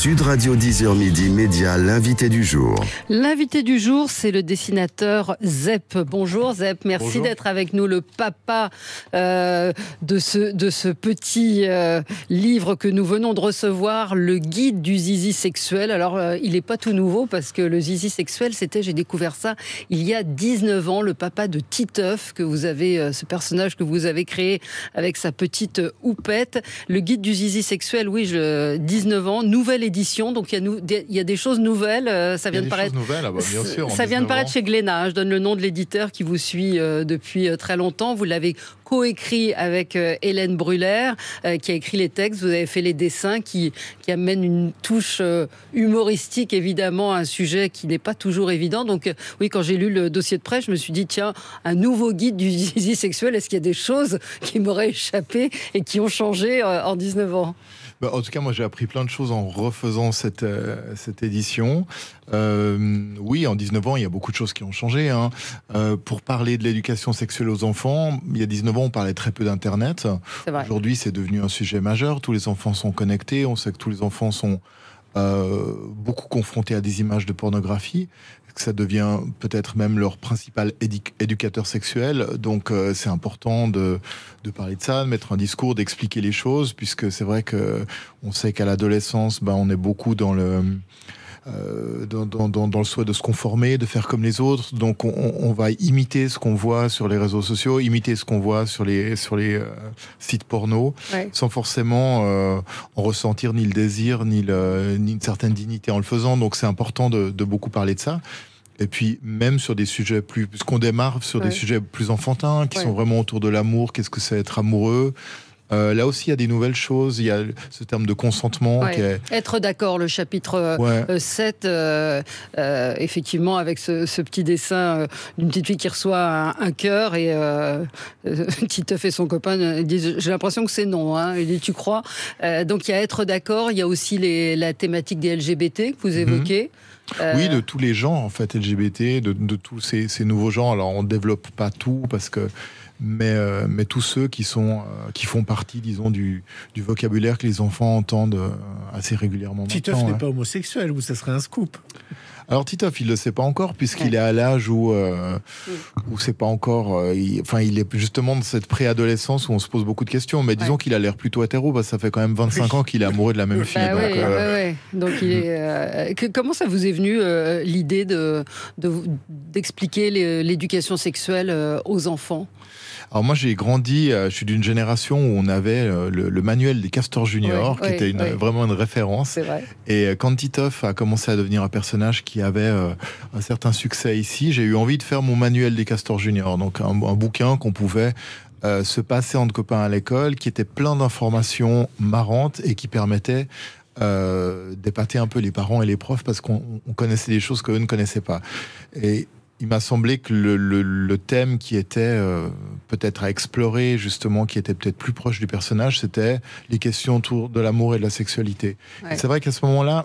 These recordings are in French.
Sud Radio 10h midi, Média, l'invité du jour. L'invité du jour, c'est le dessinateur Zep. Bonjour Zep, merci d'être avec nous, le papa de ce petit livre que nous venons de recevoir, le guide du zizi sexuel. Alors, il n'est pas tout nouveau parce que le zizi sexuel, j'ai découvert ça il y a 19 ans, le papa de Titeuf, que vous avez, ce personnage que vous avez créé avec sa petite houppette. Le guide du zizi sexuel, oui, 19 ans, nouvelle édition, donc il y a des choses nouvelles. Ça vient de paraître. Bien sûr, ça vient de paraître chez Glénat. Je donne le nom de l'éditeur qui vous suit depuis très longtemps. Vous l'avez coécrit avec Hélène Brulaire, qui a écrit les textes. Vous avez fait les dessins qui amènent une touche humoristique, évidemment, à un sujet qui n'est pas toujours évident. Donc, oui, quand j'ai lu le dossier de presse, je me suis dit, tiens, un nouveau guide du zizi sexuel, est-ce qu'il y a des choses qui m'auraient échappé et qui ont changé en 19 ans ? En tout cas, moi, j'ai appris plein de choses en refaisant cette édition. Oui, en 19 ans, il y a beaucoup de choses qui ont changé. Pour parler de l'éducation sexuelle aux enfants, il y a 19 ans, on parlait très peu d'Internet. Aujourd'hui, c'est devenu un sujet majeur. Tous les enfants sont connectés. On sait que tous les enfants sont beaucoup confrontés à des images de pornographie, que ça devient peut-être même leur principal éducateur sexuel. Donc c'est important de parler de ça, de mettre un discours, d'expliquer les choses, puisque c'est vrai que on sait qu'à l'adolescence, on est beaucoup dans le souhait de se conformer, de faire comme les autres. Donc on va imiter ce qu'on voit sur les réseaux sociaux, imiter ce qu'on voit sur les sites porno, sans forcément en ressentir ni le désir, ni une certaine dignité en le faisant. Donc c'est important de beaucoup parler de ça. Et puis même sur des sujets puisqu'on démarre sur des sujets plus enfantins, qui sont vraiment autour de l'amour, qu'est-ce que c'est être amoureux. Là aussi, il y a des nouvelles choses. Il y a ce terme de consentement. Qui est... Être d'accord, le chapitre 7, effectivement, avec ce petit dessin d'une petite fille qui reçoit un cœur et Titeuf et son copain disent « J'ai l'impression que c'est non. » Il dit « Tu crois ?» Donc, il y a être d'accord. Il y a aussi la thématique des LGBT que vous évoquez. Oui, de tous les genres, en fait, LGBT, de tous ces nouveaux genres. Alors, on ne développe pas tout parce que... Mais tous ceux qui font partie, disons, du vocabulaire que les enfants entendent assez régulièrement. Titeuf n'est pas homosexuel, ou ça serait un scoop. Alors Titeuf, il le sait pas encore puisqu'il est à l'âge où c'est pas encore. Il est justement dans cette préadolescence où on se pose beaucoup de questions. Mais disons qu'il a l'air plutôt hétéro parce que ça fait quand même 25 ans qu'il est amoureux de la même fille. Donc il est. Comment ça vous est venu l'idée d'expliquer l'éducation sexuelle aux enfants ? Alors moi j'ai grandi, je suis d'une génération où on avait le manuel des Castors Junior, qui était vraiment une référence. C'est vrai. Et quand Titeuf a commencé à devenir un personnage qui avait un certain succès ici, j'ai eu envie de faire mon manuel des Castors Junior, donc un bouquin qu'on pouvait se passer entre copains à l'école, qui était plein d'informations marrantes et qui permettait d'épater un peu les parents et les profs parce qu'on connaissait des choses qu'eux ne connaissaient pas. Et il m'a semblé que le thème qui était peut-être à explorer, justement, qui était peut-être plus proche du personnage, c'était les questions autour de l'amour et de la sexualité. C'est vrai qu'à ce moment-là,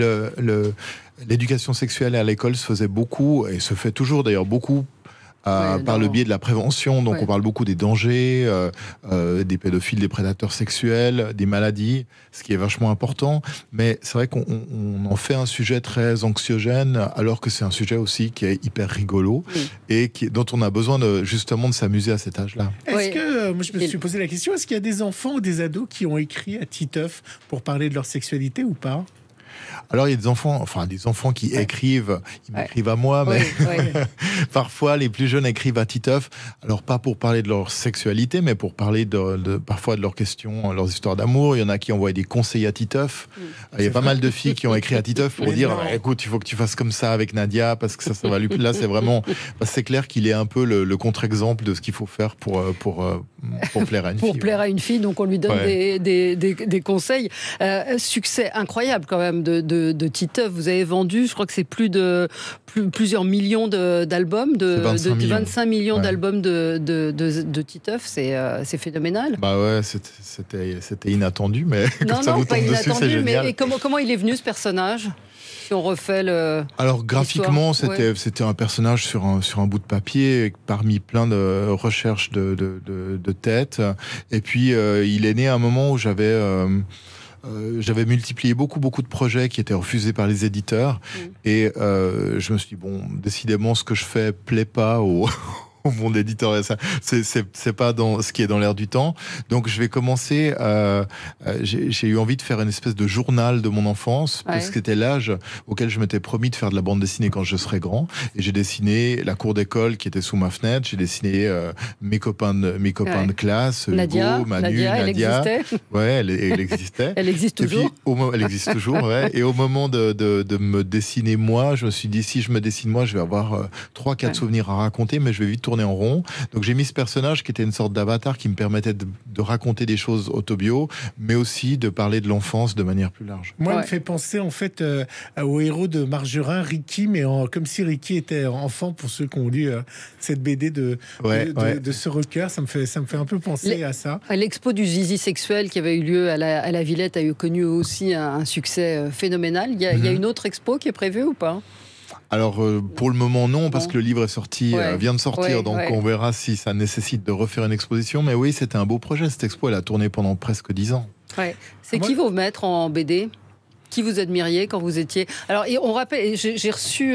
l'éducation sexuelle à l'école se faisait beaucoup, et se fait toujours d'ailleurs beaucoup, par le biais de la prévention. Donc on parle beaucoup des dangers, des pédophiles, des prédateurs sexuels, des maladies, ce qui est vachement important. Mais c'est vrai qu'on en fait un sujet très anxiogène, alors que c'est un sujet aussi qui est hyper rigolo et dont on a besoin justement de s'amuser à cet âge-là. Est-ce que, moi je me suis posé la question, est-ce qu'il y a des enfants ou des ados qui ont écrit à Titeuf pour parler de leur sexualité ou pas ? Alors il y a des enfants qui écrivent, ils m'écrivent à moi, mais parfois les plus jeunes écrivent à Titeuf, alors pas pour parler de leur sexualité, mais pour parler parfois de leurs questions, leurs histoires d'amour. Il y en a qui envoient des conseils à Titeuf. Il y a pas mal de filles qui ont écrit à Titeuf pour dire écoute, il faut que tu fasses comme ça avec Nadia, parce que ça va lui... Là c'est vraiment, c'est clair qu'il est un peu le contre-exemple de ce qu'il faut faire pour plaire à une fille. Pour plaire à une fille, donc on lui donne des conseils. Succès incroyable quand même de Titeuf. Vous avez vendu, je crois que c'est plusieurs millions d'albums, 25 millions d'albums de Titeuf. C'est phénoménal. C'était inattendu, mais quand ça vous tombe dessus, c'est génial. Et comment il est venu, ce personnage ? Si on refait Alors graphiquement, c'était un personnage sur un bout de papier parmi plein de recherches de têtes. Et puis il est né à un moment où j'avais j'avais multiplié beaucoup de projets qui étaient refusés par les éditeurs. Et je me suis dit, bon, décidément, ce que je fais plaît pas au monde éditorial. C'est pas dans ce qui est dans l'air du temps. Donc, je vais commencer. J'ai eu envie de faire une espèce de journal de mon enfance, parce que c'était l'âge auquel je m'étais promis de faire de la bande dessinée quand je serais grand. Et j'ai dessiné la cour d'école qui était sous ma fenêtre. J'ai dessiné mes copains de classe, Nadia, Hugo, Manu, Nadia. Elle existait. Ouais, elle existait. Elle existe toujours. Et puis, elle existe toujours. Ouais. Et au moment de me dessiner moi, je me suis dit, si je me dessine moi, je vais avoir 3-4 souvenirs à raconter, mais je vais vite tourner en rond. Donc j'ai mis ce personnage qui était une sorte d'avatar qui me permettait de raconter des choses autobio, mais aussi de parler de l'enfance de manière plus large. Moi, il me fait penser en fait au héros de Margerin, Ricky, mais comme si Ricky était enfant, pour ceux qui ont lu cette BD de ce recueil. Ça me fait un peu penser à ça. L'expo du zizi sexuel qui avait eu lieu à la Villette a eu connu aussi un succès phénoménal. Il y a une autre expo qui est prévue ou pas ? Alors, pour le moment, non, parce que le livre est sorti, vient de sortir, donc on verra si ça nécessite de refaire une exposition. Mais oui, c'était un beau projet, cette expo. Elle a tourné pendant presque 10 ans. C'est qui vos maîtres en BD ? Qui vous admiriez quand vous étiez... Alors, on rappelle, j'ai reçu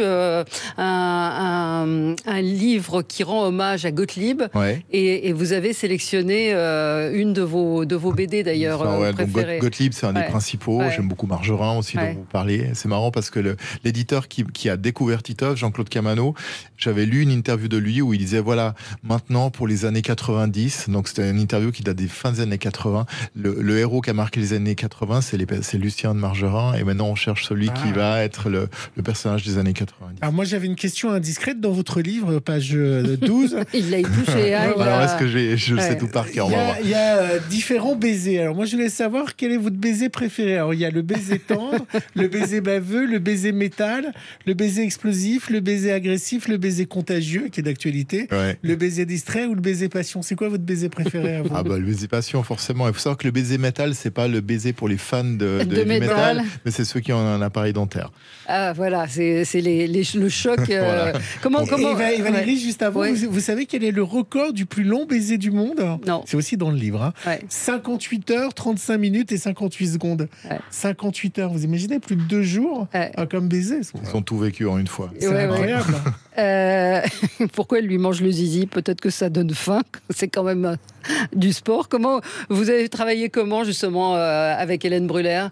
un livre qui rend hommage à Gottlieb, et vous avez sélectionné une de vos BD d'ailleurs préférées. Donc Gottlieb, c'est un des principaux. J'aime beaucoup Margerin aussi, dont vous parliez. C'est marrant parce que l'éditeur qui a découvert Titeuf, Jean-Claude Camano, j'avais lu une interview de lui où il disait, voilà, maintenant pour les années 90, donc c'était une interview qui date des fins des années 80, le héros qui a marqué les années 80, c'est Lucien de Margerin. Et maintenant on cherche celui qui va être le personnage des années 90. Alors moi j'avais une question indiscrète dans votre livre, page 12. Il l'a touché. Alors est-ce que je le sais tout par cœur? Il y a différents baisers. Alors moi je voulais savoir quel est votre baiser préféré. Alors il y a le baiser tendre, le baiser baveux, le baiser métal, le baiser explosif, le baiser agressif, le baiser contagieux qui est d'actualité, le baiser distrait ou le baiser passion. C'est quoi votre baiser préféré à vous? Le baiser passion forcément. Il faut savoir que le baiser métal, c'est pas le baiser pour les fans du métal, mais c'est ceux qui ont un appareil dentaire. Ah voilà, c'est le choc. Voilà. Comment et Valérie, juste avant, vous savez quel est le record du plus long baiser du monde? Non. C'est aussi dans le livre. 58 heures, 35 minutes et 58 secondes. 58 heures, vous imaginez, plus de 2 jours comme baiser. Ils ont tout vécu en une fois. C'est incroyable. Pourquoi elle lui mange le zizi? Peut-être que ça donne faim. C'est quand même du sport. Comment vous avez travaillé justement avec Hélène Brûlère?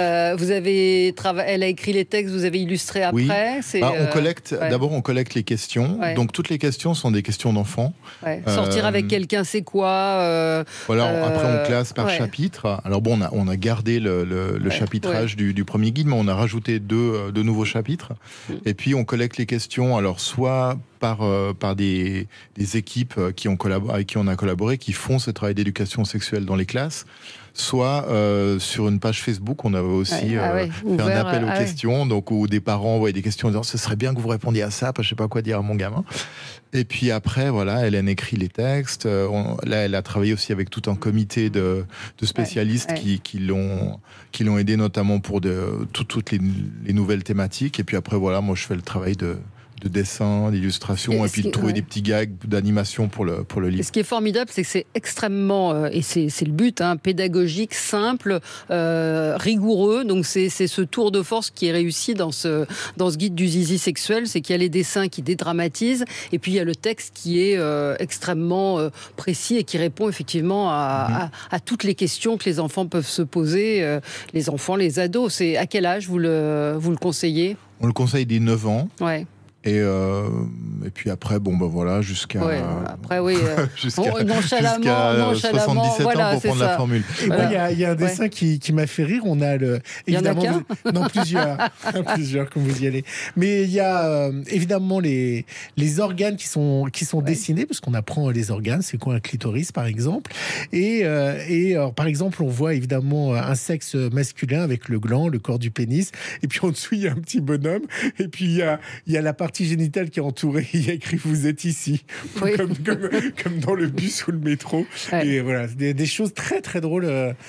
Elle a écrit les textes, vous avez illustré après. On collecte. D'abord, on collecte les questions. Donc toutes les questions sont des questions d'enfants. Sortir avec quelqu'un, c'est quoi? Après, on classe par chapitre. Alors bon, on a gardé le chapitrage du premier guide, mais on a rajouté deux nouveaux chapitres. Et puis on collecte les questions. Alors soit par des équipes avec qui on a collaboré, qui font ce travail d'éducation sexuelle dans les classes, soit sur une page Facebook, on avait aussi fait un appel aux questions, donc où des parents envoyaient des questions en disant ce serait bien que vous répondiez à ça, parce que je sais pas quoi dire à mon gamin. Et puis après, Hélène écrit les textes. Là, elle a travaillé aussi avec tout un comité de spécialistes qui l'ont aidé notamment pour toutes les nouvelles thématiques. Et puis après, moi, je fais le travail de dessin, d'illustration, et puis de trouver des petits gags d'animation pour le livre. Ce qui est formidable, c'est que c'est extrêmement, et c'est le but, pédagogique, simple, rigoureux. Donc c'est ce tour de force qui est réussi dans ce guide du zizi sexuel, c'est qu'il y a les dessins qui dédramatisent, et puis il y a le texte qui est extrêmement précis et qui répond effectivement à toutes les questions que les enfants peuvent se poser, les enfants, les ados. C'est à quel âge vous le conseillez? On le conseille dès 9 ans. Ouais. Et puis après, jusqu'à... jusqu'à nonchalamment, 77 ans pour prendre la formule. Et moi, il y a un dessin qui m'a fait rire. On a évidemment... Non, plusieurs. Plusieurs, comme vous y allez. Mais il y a évidemment les organes qui sont dessinés, parce qu'on apprend les organes. C'est quoi un clitoris, par exemple? Et alors, par exemple, on voit évidemment un sexe masculin avec le gland, le corps du pénis. Et puis en dessous, il y a un petit bonhomme. Et puis il y a la partie génitale qui est entourée. Il y a écrit vous êtes ici, comme dans le bus ou le métro. Et voilà, des choses très très drôles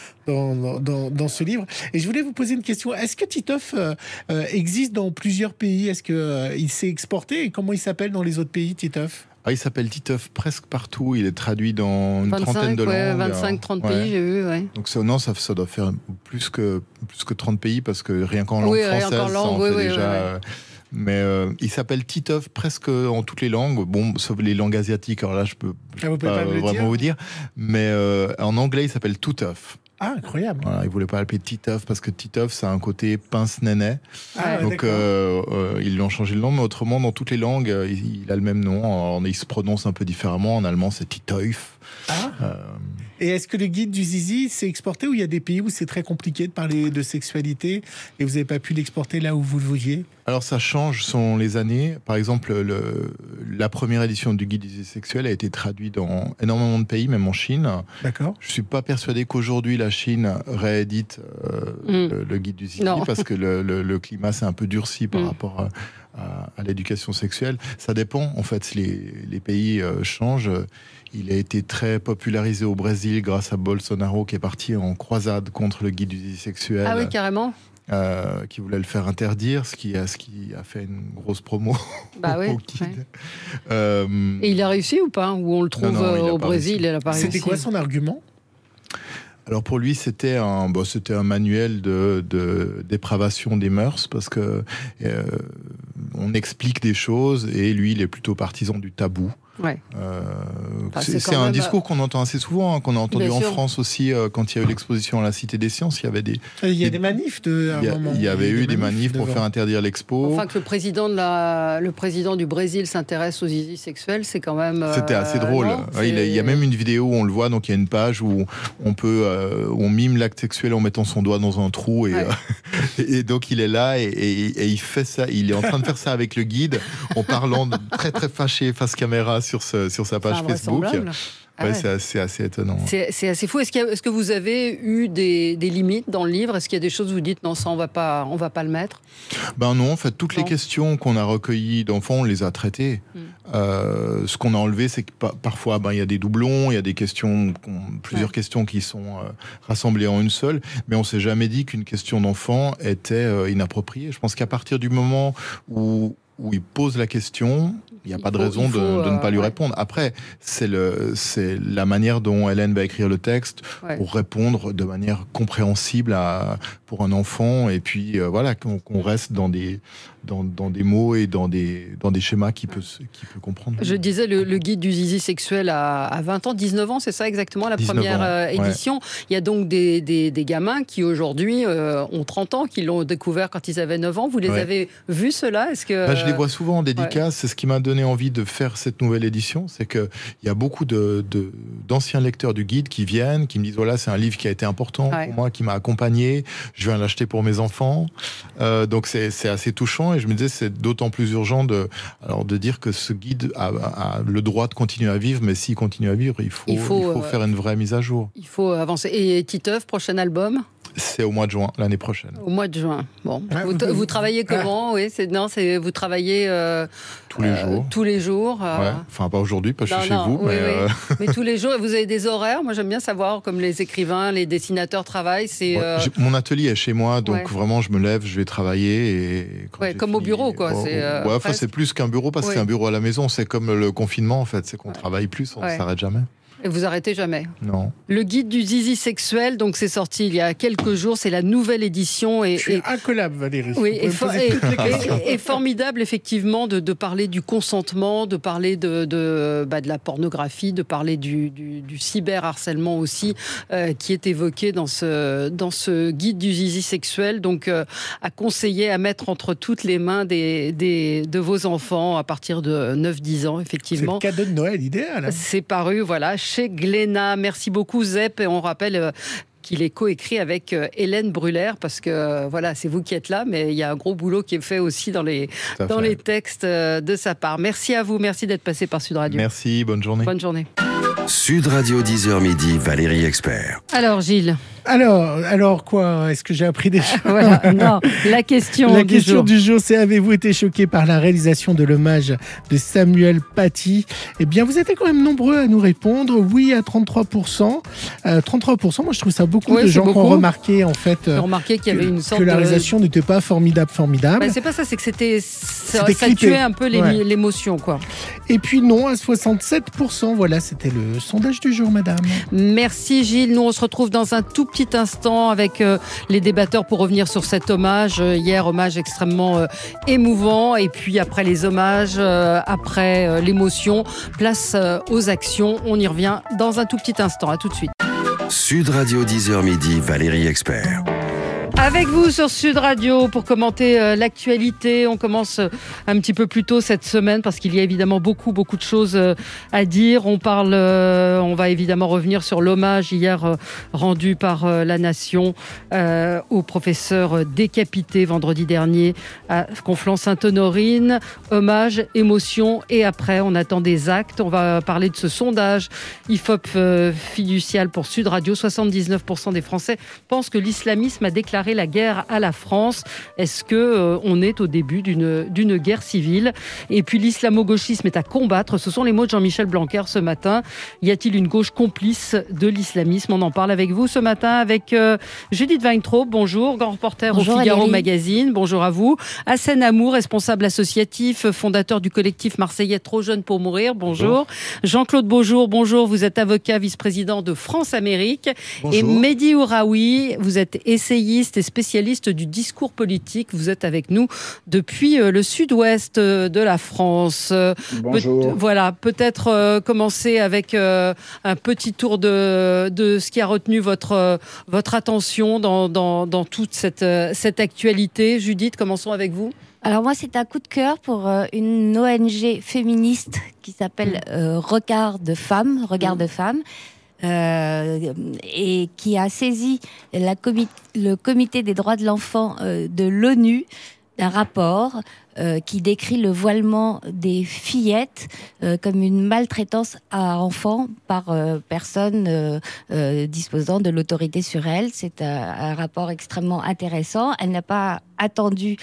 dans ce livre. Et je voulais vous poser une question. Est-ce que Titeuf existe dans plusieurs pays? Est-ce que il s'est exporté? Et comment il s'appelle dans les autres pays, Titeuf? il s'appelle Titeuf presque partout. Il est traduit dans une trentaine de langues. 25-30 pays, j'ai vu. Ouais. Donc ça doit faire plus que 30 pays parce que rien qu'en langue française, ça en fait déjà. Mais il s'appelle Titeuf presque en toutes les langues, sauf les langues asiatiques. Alors là, je peux pas vraiment vous dire. Mais en anglais, il s'appelle Touteuf. Ah, incroyable. Voilà, il voulait pas l'appeler Titeuf parce que Titeuf, ça a un côté pince-nénet. Donc, ils lui ont changé le nom, mais autrement, dans toutes les langues, il a le même nom. Il se prononce un peu différemment. En allemand, c'est Titeuf. Et est-ce que le guide du zizi s'est exporté ou il y a des pays où c'est très compliqué de parler de sexualité et vous n'avez pas pu l'exporter là où vous le vouliez? Alors ça change selon les années. Par exemple, la première édition du guide du zizi sexuel a été traduite dans énormément de pays, même en Chine. D'accord. Je suis pas persuadé qu'aujourd'hui la Chine réédite le guide du zizi parce que le climat s'est un peu durci par rapport à l'éducation sexuelle. Ça dépend, en fait, si les pays changent. Il a été très popularisé au Brésil grâce à Bolsonaro qui est parti en croisade contre le guide du zizi sexuel. Ah oui, carrément. Qui voulait le faire interdire, ce qui a fait une grosse promo au guide. Et il a réussi ou pas? Ou on le trouve au Brésil, il a pas réussi. C'était quoi son argument? Alors pour lui, c'était un manuel de dépravation des mœurs parce que on explique des choses et lui, il est plutôt partisan du tabou. Ouais. C'est un discours qu'on entend assez souvent, qu'on a entendu en France aussi quand il y a eu l'exposition à la Cité des Sciences. Il y avait des manifs il y avait eu des manifs pour faire interdire l'expo. Enfin, que le président du Brésil s'intéresse aux zizi sexuels, c'est quand même. C'était assez drôle. Il y a même une vidéo où on le voit. Donc il y a une page où on mime l'acte sexuel en mettant son doigt dans un trou et donc il est là et il fait ça. Il est en train de faire ça avec le guide en parlant très très fâché face caméra sur sa page Facebook. C'est assez étonnant. C'est assez fou. Est-ce que vous avez eu des limites dans le livre? Est-ce qu'il y a des choses où vous dites non, ça on va pas le mettre? Non, en fait, toutes les questions qu'on a recueillies d'enfants, on les a traitées. Ce qu'on a enlevé, c'est que parfois, il y a des doublons, il y a des questions, plusieurs questions qui sont rassemblées en une seule, mais on s'est jamais dit qu'une question d'enfant était inappropriée. Je pense qu'à partir du moment où il pose la question, il n'y a pas de raison de ne pas lui répondre. Après, c'est la manière dont Hélène va écrire le texte pour répondre de manière compréhensible pour un enfant, et puis qu'on reste dans des mots et dans des schémas qu'il peut comprendre. Je disais, le guide du zizi sexuel à 20 ans, 19 ans, c'est ça exactement, la première édition. Il y a donc des gamins qui aujourd'hui ont 30 ans, qui l'ont découvert quand ils avaient 9 ans. Vous les avez vus, ceux-là? Est-ce que je les vois souvent en dédicace. C'est ce qui m'a donné envie de faire cette nouvelle édition. C'est qu'il y a beaucoup d'anciens lecteurs du guide qui viennent, qui me disent voilà, c'est un livre qui a été important pour moi, qui m'a accompagné. Je viens l'acheter pour mes enfants. Donc c'est assez touchant. Et je me disais, c'est d'autant plus urgent de dire que ce guide a le droit de continuer à vivre, mais s'il continue à vivre, il faut faire une vraie mise à jour. Il faut avancer. Et Titeuf, prochain album? C'est au mois de juin, l'année prochaine. Au mois de juin. Bon. Vous travaillez comment? Vous travaillez tous les jours. Tous les jours. Enfin, pas aujourd'hui, parce que je suis chez vous. Mais tous les jours. Vous avez des horaires? Moi, j'aime bien savoir, comme les écrivains, les dessinateurs travaillent. Mon atelier est chez moi, donc vraiment, je me lève, je vais travailler. Et comme au bureau, quoi. C'est plus qu'un bureau, parce que c'est un bureau à la maison. C'est comme le confinement, en fait. C'est qu'on travaille plus, on ne s'arrête jamais. Et vous arrêtez jamais? Non. Le guide du zizi sexuel, donc c'est sorti il y a quelques jours, c'est la nouvelle édition. Je suis incollable, Valérie. Oui, et formidable effectivement de parler du consentement, de parler de la pornographie, de parler du cyberharcèlement aussi, qui est évoqué dans ce guide du zizi sexuel. Donc à conseiller, à mettre entre toutes les mains de vos enfants à partir de 9-10 ans, effectivement. C'est le cadeau de Noël idéal. C'est paru, chez Glénat. Merci beaucoup, Zep. Et on rappelle qu'il est coécrit avec Hélène Brûlère, parce que c'est vous qui êtes là, mais il y a un gros boulot qui est fait aussi dans les textes de sa part. Merci à vous, merci d'être passé par Sud Radio. Merci, bonne journée. Bonne journée. Sud Radio 10h midi, Valérie Expert. Alors Gilles. Alors quoi? Est-ce que j'ai appris des choses? Non, la question du jour, c'est: avez-vous été choqué par la réalisation de l'hommage de Samuel Paty? Eh bien, vous êtes quand même nombreux à nous répondre. Oui, à 33%. 33%, moi je trouve ça beaucoup. beaucoup de gens qui ont remarqué en fait qu'il y avait une sorte que la réalisation n'était pas formidable. C'est pas ça, c'est que ça tuait un peu l'émotion, quoi. Et puis non, à 67%. Voilà, c'était le sondage du jour, madame. Merci Gilles. Nous, on se retrouve dans un tout petit instant avec les débatteurs pour revenir sur cet hommage. Hier, hommage extrêmement émouvant. Et puis après les hommages, après l'émotion, place aux actions. On y revient dans un tout petit instant. À tout de suite. Sud Radio 10h midi, Valérie Expert. Avec vous sur Sud Radio pour commenter l'actualité. On commence un petit peu plus tôt cette semaine parce qu'il y a évidemment beaucoup de choses à dire. On va évidemment revenir sur l'hommage hier rendu par la Nation au professeur décapité vendredi dernier à Conflans-Sainte-Honorine. Hommage, émotion et après on attend des actes. On va parler de ce sondage IFOP fiducial pour Sud Radio. 79% des Français pensent que l'islamisme a déclaré la guerre à la France. Est-ce que on est au début d'une guerre civile? Et puis l'islamo-gauchisme est à combattre. Ce sont les mots de Jean-Michel Blanquer ce matin. Y a-t-il une gauche complice de l'islamisme? On en parle avec vous ce matin avec Judith Weintraub. Bonjour, grand reporter au Figaro Valérie. Magazine. Bonjour à vous. Hassen Amour, responsable associatif, fondateur du collectif marseillais Trop jeune pour mourir. Bonjour. Jean-Claude Beaujour. Bonjour. Vous êtes avocat, vice-président de France-Amérique. Bonjour. Et Mehdi Ouraoui, vous êtes essayiste et spécialiste du discours politique. Vous êtes avec nous depuis le sud-ouest de la France. Bonjour. Voilà, peut-être commencer avec un petit tour de ce qui a retenu votre attention dans toute cette actualité. Judith, commençons avec vous. Alors moi, c'est un coup de cœur pour une ONG féministe qui s'appelle Regard de Femmes. Et qui a saisi le comité des droits de l'enfant de l'ONU d'un rapport qui décrit le voilement des fillettes comme une maltraitance à enfants par personne disposant de l'autorité sur elles. C'est un rapport extrêmement intéressant. Elle n'a pas attendu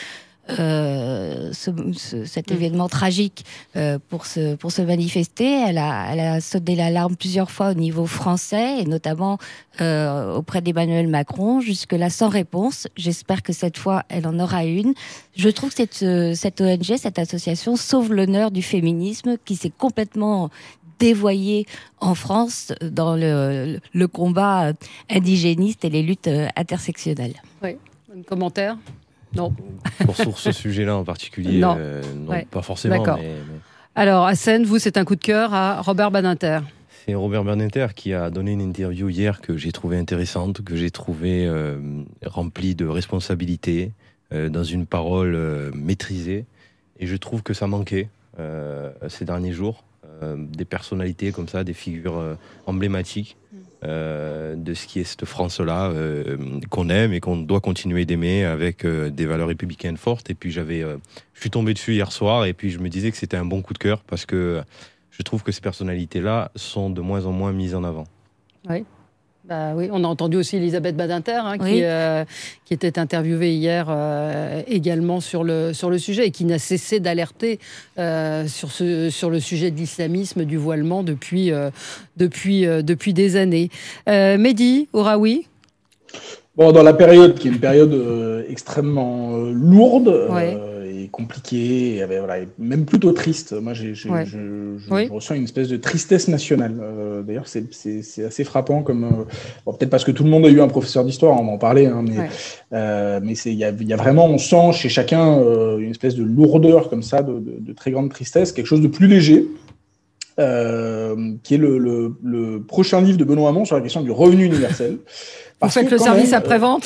cet événement tragique pour se manifester. Elle a sonné l'alarme plusieurs fois au niveau français et notamment auprès d'Emmanuel Macron, jusque-là sans réponse. J'espère que cette fois elle en aura une. Je trouve que cette ONG, cette association sauve l'honneur du féminisme qui s'est complètement dévoyé en France dans le combat indigéniste et les luttes intersectionnelles. Oui, un commentaire? Non. Pour ce sujet-là en particulier, non, pas forcément. D'accord. Mais... Alors, Hassen, vous, c'est un coup de cœur à Robert Badinter. C'est Robert Badinter qui a donné une interview hier que j'ai trouvée intéressante, que j'ai trouvée remplie de responsabilité, dans une parole maîtrisée. Et je trouve que ça manquait ces derniers jours. Des personnalités comme ça, des figures emblématiques. De ce qui est cette France-là qu'on aime et qu'on doit continuer d'aimer avec des valeurs républicaines fortes. Et puis je suis tombé dessus hier soir et puis je me disais que c'était un bon coup de cœur parce que je trouve que ces personnalités-là sont de moins en moins mises en avant. Oui. Bah oui, on a entendu aussi Elisabeth Badinter qui était interviewée hier également sur le sujet et qui n'a cessé d'alerter sur le sujet de l'islamisme, du voilement depuis des années. Mehdi Ouraoui. Bon, dans la période qui est une période extrêmement lourde et compliquée, et même plutôt triste. Moi, je ressens une espèce de tristesse nationale. D'ailleurs, c'est assez frappant. Peut-être parce que tout le monde a eu un professeur d'histoire, on va en parler, mais il y a vraiment, on sent chez chacun une espèce de lourdeur comme ça, de très grande tristesse, quelque chose de plus léger. Qui est le prochain livre de Benoît Hamon sur la question du revenu universel. Vous faites le service après-vente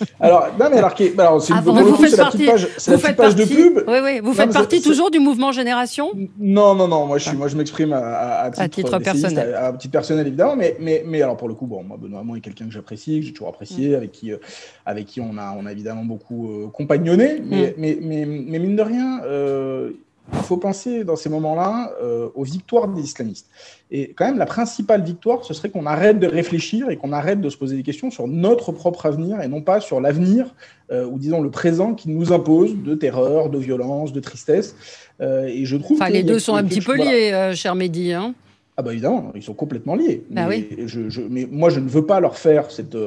c'est la petite page de pub. Oui, vous faites partie toujours du mouvement Génération? Non, moi je m'exprime à titre personnel. À titre personnel, évidemment, mais alors pour le coup, moi, Benoît Hamon est quelqu'un que j'apprécie, que j'ai toujours apprécié, avec qui on a évidemment beaucoup compagnonné, mais mine de rien, il faut penser dans ces moments-là aux victoires des islamistes. Et quand même, la principale victoire, ce serait qu'on arrête de réfléchir et qu'on arrête de se poser des questions sur notre propre avenir et non pas sur l'avenir ou disons le présent qui nous impose de terreur, de violence, de tristesse. Et je trouve les deux sont un petit peu liés, cher Mehdi. Ah bah évidemment, ils sont complètement liés. Bah mais, oui. mais moi, je ne veux pas leur faire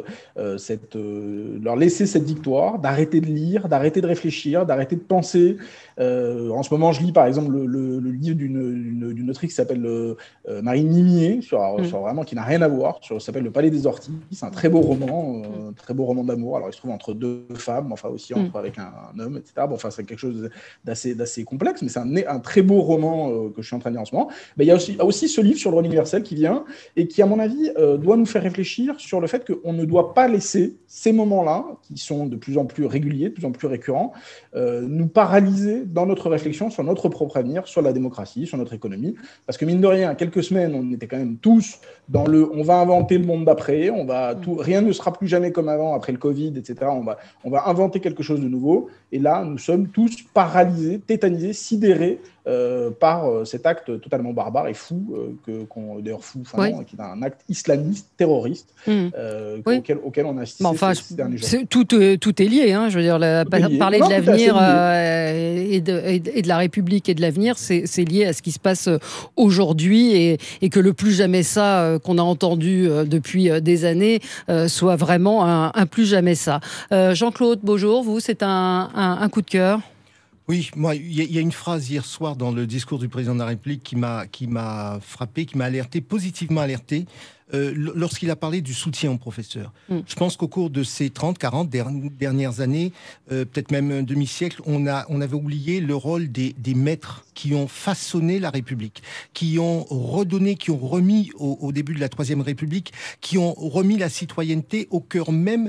leur laisser cette victoire, d'arrêter de lire, d'arrêter de réfléchir, d'arrêter de penser. En ce moment, je lis par exemple le livre d'une autrice qui s'appelle Marine Nimier, sur vraiment qui n'a rien à voir, ça s'appelle Le Palais des Orties. C'est un très beau roman, d'amour. Alors il se trouve entre deux femmes, enfin aussi avec un homme, etc. Bon, enfin c'est quelque chose d'assez complexe, mais c'est un très beau roman que je suis en train de lire en ce moment. Mais il y a aussi ce livre sur le rôle universel qui vient et qui, à mon avis, doit nous faire réfléchir sur le fait qu'on ne doit pas laisser ces moments-là, qui sont de plus en plus réguliers, de plus en plus récurrents, nous paralyser dans notre réflexion sur notre propre avenir, sur la démocratie, sur notre économie. Parce que mine de rien, quelques semaines, on était quand même tous dans on va inventer le monde d'après, rien ne sera plus jamais comme avant, après le Covid, etc. On va inventer quelque chose de nouveau. Et là, nous sommes tous paralysés, tétanisés, sidérés par cet acte totalement barbare et fou, d'ailleurs fou, qui est un acte islamiste, terroriste, auquel on a assisté ces derniers jours. Tout est lié, hein, je veux dire, parler de l'avenir et de la République et de l'avenir, c'est lié à ce qui se passe aujourd'hui et que le plus jamais ça qu'on a entendu depuis des années soit vraiment un plus jamais ça. Jean-Claude Beaujour, vous, c'est un coup de cœur? Oui, moi, il y a une phrase hier soir dans le discours du président de la République qui m'a frappé, qui m'a alerté, positivement alerté, lorsqu'il a parlé du soutien aux professeurs. Je pense qu'au cours de ces 30, 40 dernières années, peut-être même un demi-siècle, on avait oublié le rôle des maîtres qui ont façonné la République, qui ont redonné, qui ont remis au début de la Troisième République, qui ont remis la citoyenneté au cœur même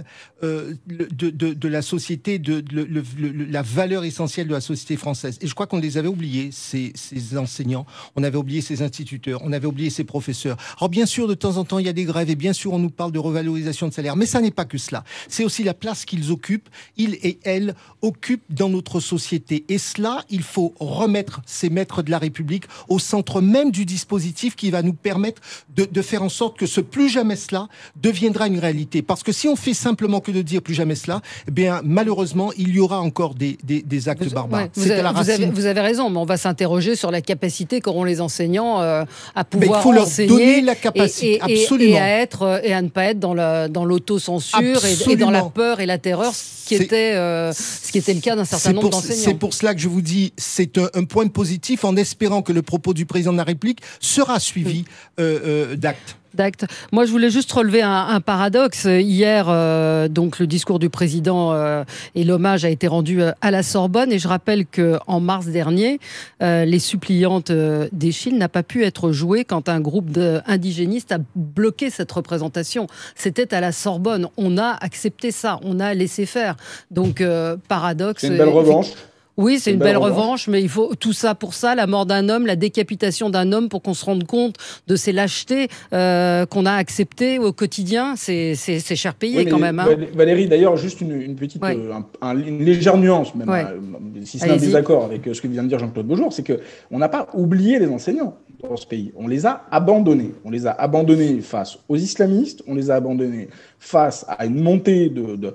de la société, la valeur essentielle de la société française. Et je crois qu'on les avait oubliés, ces enseignants, on avait oublié ces instituteurs, on avait oublié ces professeurs. Alors bien sûr, de temps en temps, il y a des grèves et bien sûr, on nous parle de revalorisation de salaire, mais ça n'est pas que cela. C'est aussi la place qu'ils occupent, ils et elles occupent dans notre société. Et cela, il faut remettre ces maîtres de la République au centre même du dispositif qui va nous permettre de faire en sorte que ce plus jamais cela deviendra une réalité. Parce que si on fait simplement que de dire plus jamais cela, eh bien, malheureusement, il y aura encore des actes barbares. Ouais, vous avez raison, mais on va s'interroger sur la capacité qu'auront les enseignants à pouvoir enseigner. Il faut enseigner leur donner la capacité, absolument. Et à ne pas être dans l'autocensure et dans la peur et la terreur, ce qui était le cas d'un certain nombre d'enseignants. C'est pour cela que je vous dis, c'est un point positif en espérant que le propos du président de la République sera suivi d'actes. Moi, je voulais juste relever un paradoxe. Hier, donc le discours du président et l'hommage a été rendu à la Sorbonne. Et je rappelle qu'en mars dernier, les suppliantes d'Eschyle n'a pas pu être jouée quand un groupe d'indigénistes a bloqué cette représentation. C'était à la Sorbonne. On a accepté ça. On a laissé faire. Donc, paradoxe. C'est une belle revanche. Oui, c'est une belle revanche, mais il faut tout ça pour ça, la mort d'un homme, la décapitation d'un homme, pour qu'on se rende compte de ces lâchetés qu'on a acceptées au quotidien. C'est cher payé quand même. Hein. Valérie, d'ailleurs, juste une petite, une légère nuance, même, si c'est un désaccord avec ce que vient de dire Jean-Claude Beaujour, c'est qu'on n'a pas oublié les enseignants dans ce pays. On les a abandonnés. On les a abandonnés face aux islamistes, on les a abandonnés face à une montée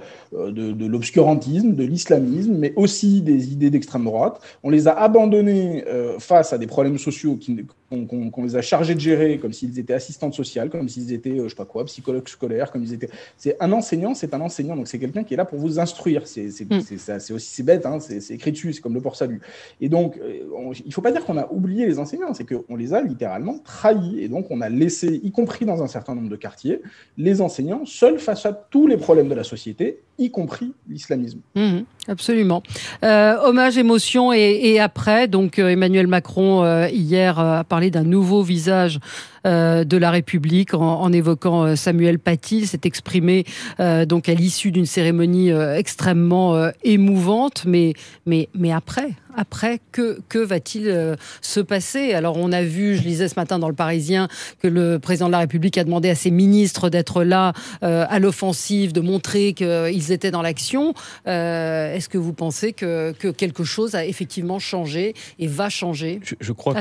de l'obscurantisme, de l'islamisme, mais aussi des idées d'extrême droite. On les a abandonnés face à des problèmes sociaux qu'on les a chargés de gérer comme s'ils étaient assistantes sociales, comme s'ils étaient, je sais pas quoi, psychologues scolaires, comme ils étaient... C'est un enseignant, donc c'est quelqu'un qui est là pour vous instruire. C'est bête, hein, c'est écrit dessus, c'est comme le port salut. Et donc, il faut pas dire qu'on a oublié les enseignants, c'est qu'on les a littéralement trahis. Et donc, on a laissé, y compris dans un certain nombre de quartiers, les enseignants seuls face à tous les problèmes de la société, y compris l'islamisme. Absolument. Hommage, émotion et après. Donc Emmanuel Macron hier a parlé d'un nouveau visage de la République en évoquant Samuel Paty. Il s'est exprimé donc à l'issue d'une cérémonie extrêmement émouvante. Mais après, que va-t-il se passer? Alors on a vu, je lisais ce matin dans Le Parisien, que le président de la République a demandé à ses ministres d'être là à l'offensive, de montrer qu'ils étaient dans l'action. Est-ce que vous pensez que quelque chose a effectivement changé et va changer? Je crois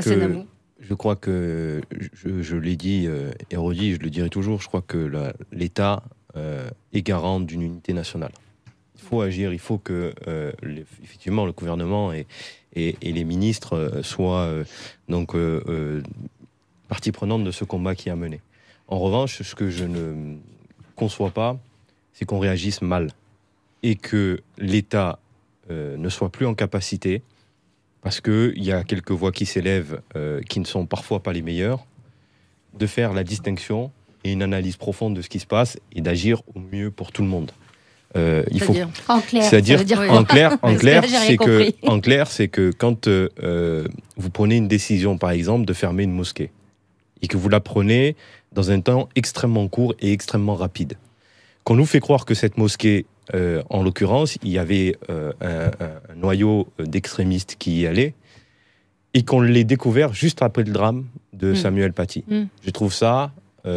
que, je l'ai dit et redit, je le dirai toujours, je crois que l'État est garant d'une unité nationale. Il faut agir, il faut que effectivement le gouvernement et les ministres soient partie prenante de ce combat qui a mené. En revanche, ce que je ne conçois pas, c'est qu'on réagisse mal et que l'État ne soit plus en capacité, parce qu'il y a quelques voix qui s'élèvent, qui ne sont parfois pas les meilleures, de faire la distinction et une analyse profonde de ce qui se passe et d'agir au mieux pour tout le monde. Il faut, en clair, c'est-à-dire en clair, c'est que quand vous prenez une décision, par exemple, de fermer une mosquée, et que vous la prenez dans un temps extrêmement court et extrêmement rapide, qu'on nous fait croire que cette mosquée, en l'occurrence, il y avait un noyau d'extrémistes qui y allait, et qu'on l'ait découvert juste après le drame de Samuel Paty. Je trouve ça,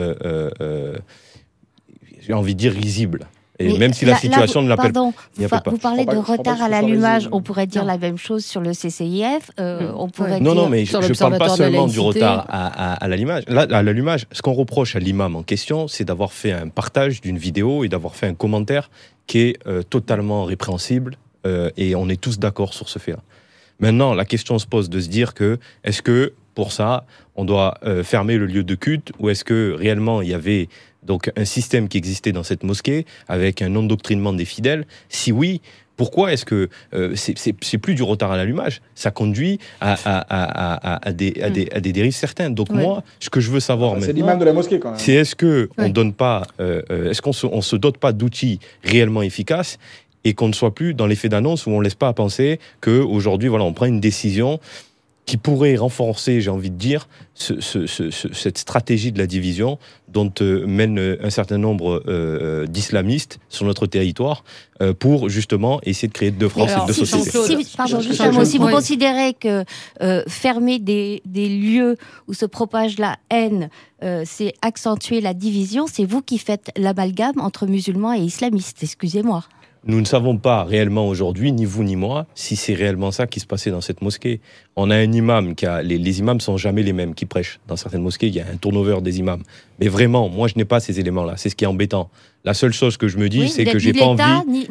j'ai envie de dire, risible. Et mais même si la situation ne l'appelle pas. Vous parlez de retard à l'allumage, on pourrait dire la même chose sur le CCIF. On pourrait dire... Non, mais je ne parle pas seulement du retard à l'allumage. Là, à l'allumage, ce qu'on reproche à l'imam en question, c'est d'avoir fait un partage d'une vidéo et d'avoir fait un commentaire qui est totalement répréhensible, et on est tous d'accord sur ce fait-là. Maintenant, la question se pose de se dire que, est-ce que, pour ça, on doit fermer le lieu de culte, ou est-ce que réellement il y avait donc un système qui existait dans cette mosquée avec un endoctrinement des fidèles? Si oui, pourquoi est-ce que c'est plus du retard à l'allumage? Ça conduit à des dérives certaines. Donc moi, ce que je veux savoir maintenant, c'est l'imam de la mosquée quand même. C'est est-ce que on donne pas, est-ce qu'on se dote pas d'outils réellement efficaces et qu'on ne soit plus dans l'effet d'annonce où on ne laisse pas à penser qu'aujourd'hui, voilà, on prend une décision qui pourrait renforcer, j'ai envie de dire, cette stratégie de la division dont mènent un certain nombre d'islamistes sur notre territoire pour justement essayer de créer deux France et deux sociétés. Si vous considérez que fermer des lieux où se propage la haine, c'est accentuer la division, c'est vous qui faites l'amalgame entre musulmans et islamistes, excusez-moi. Nous ne savons pas réellement aujourd'hui, ni vous ni moi, si c'est réellement ça qui se passait dans cette mosquée. On a un imam les imams sont jamais les mêmes qui prêchent. Dans certaines mosquées, il y a un turnover des imams. Mais vraiment, moi, je n'ai pas ces éléments-là. C'est ce qui est embêtant. La seule chose que je me dis, c'est que j'ai pas envie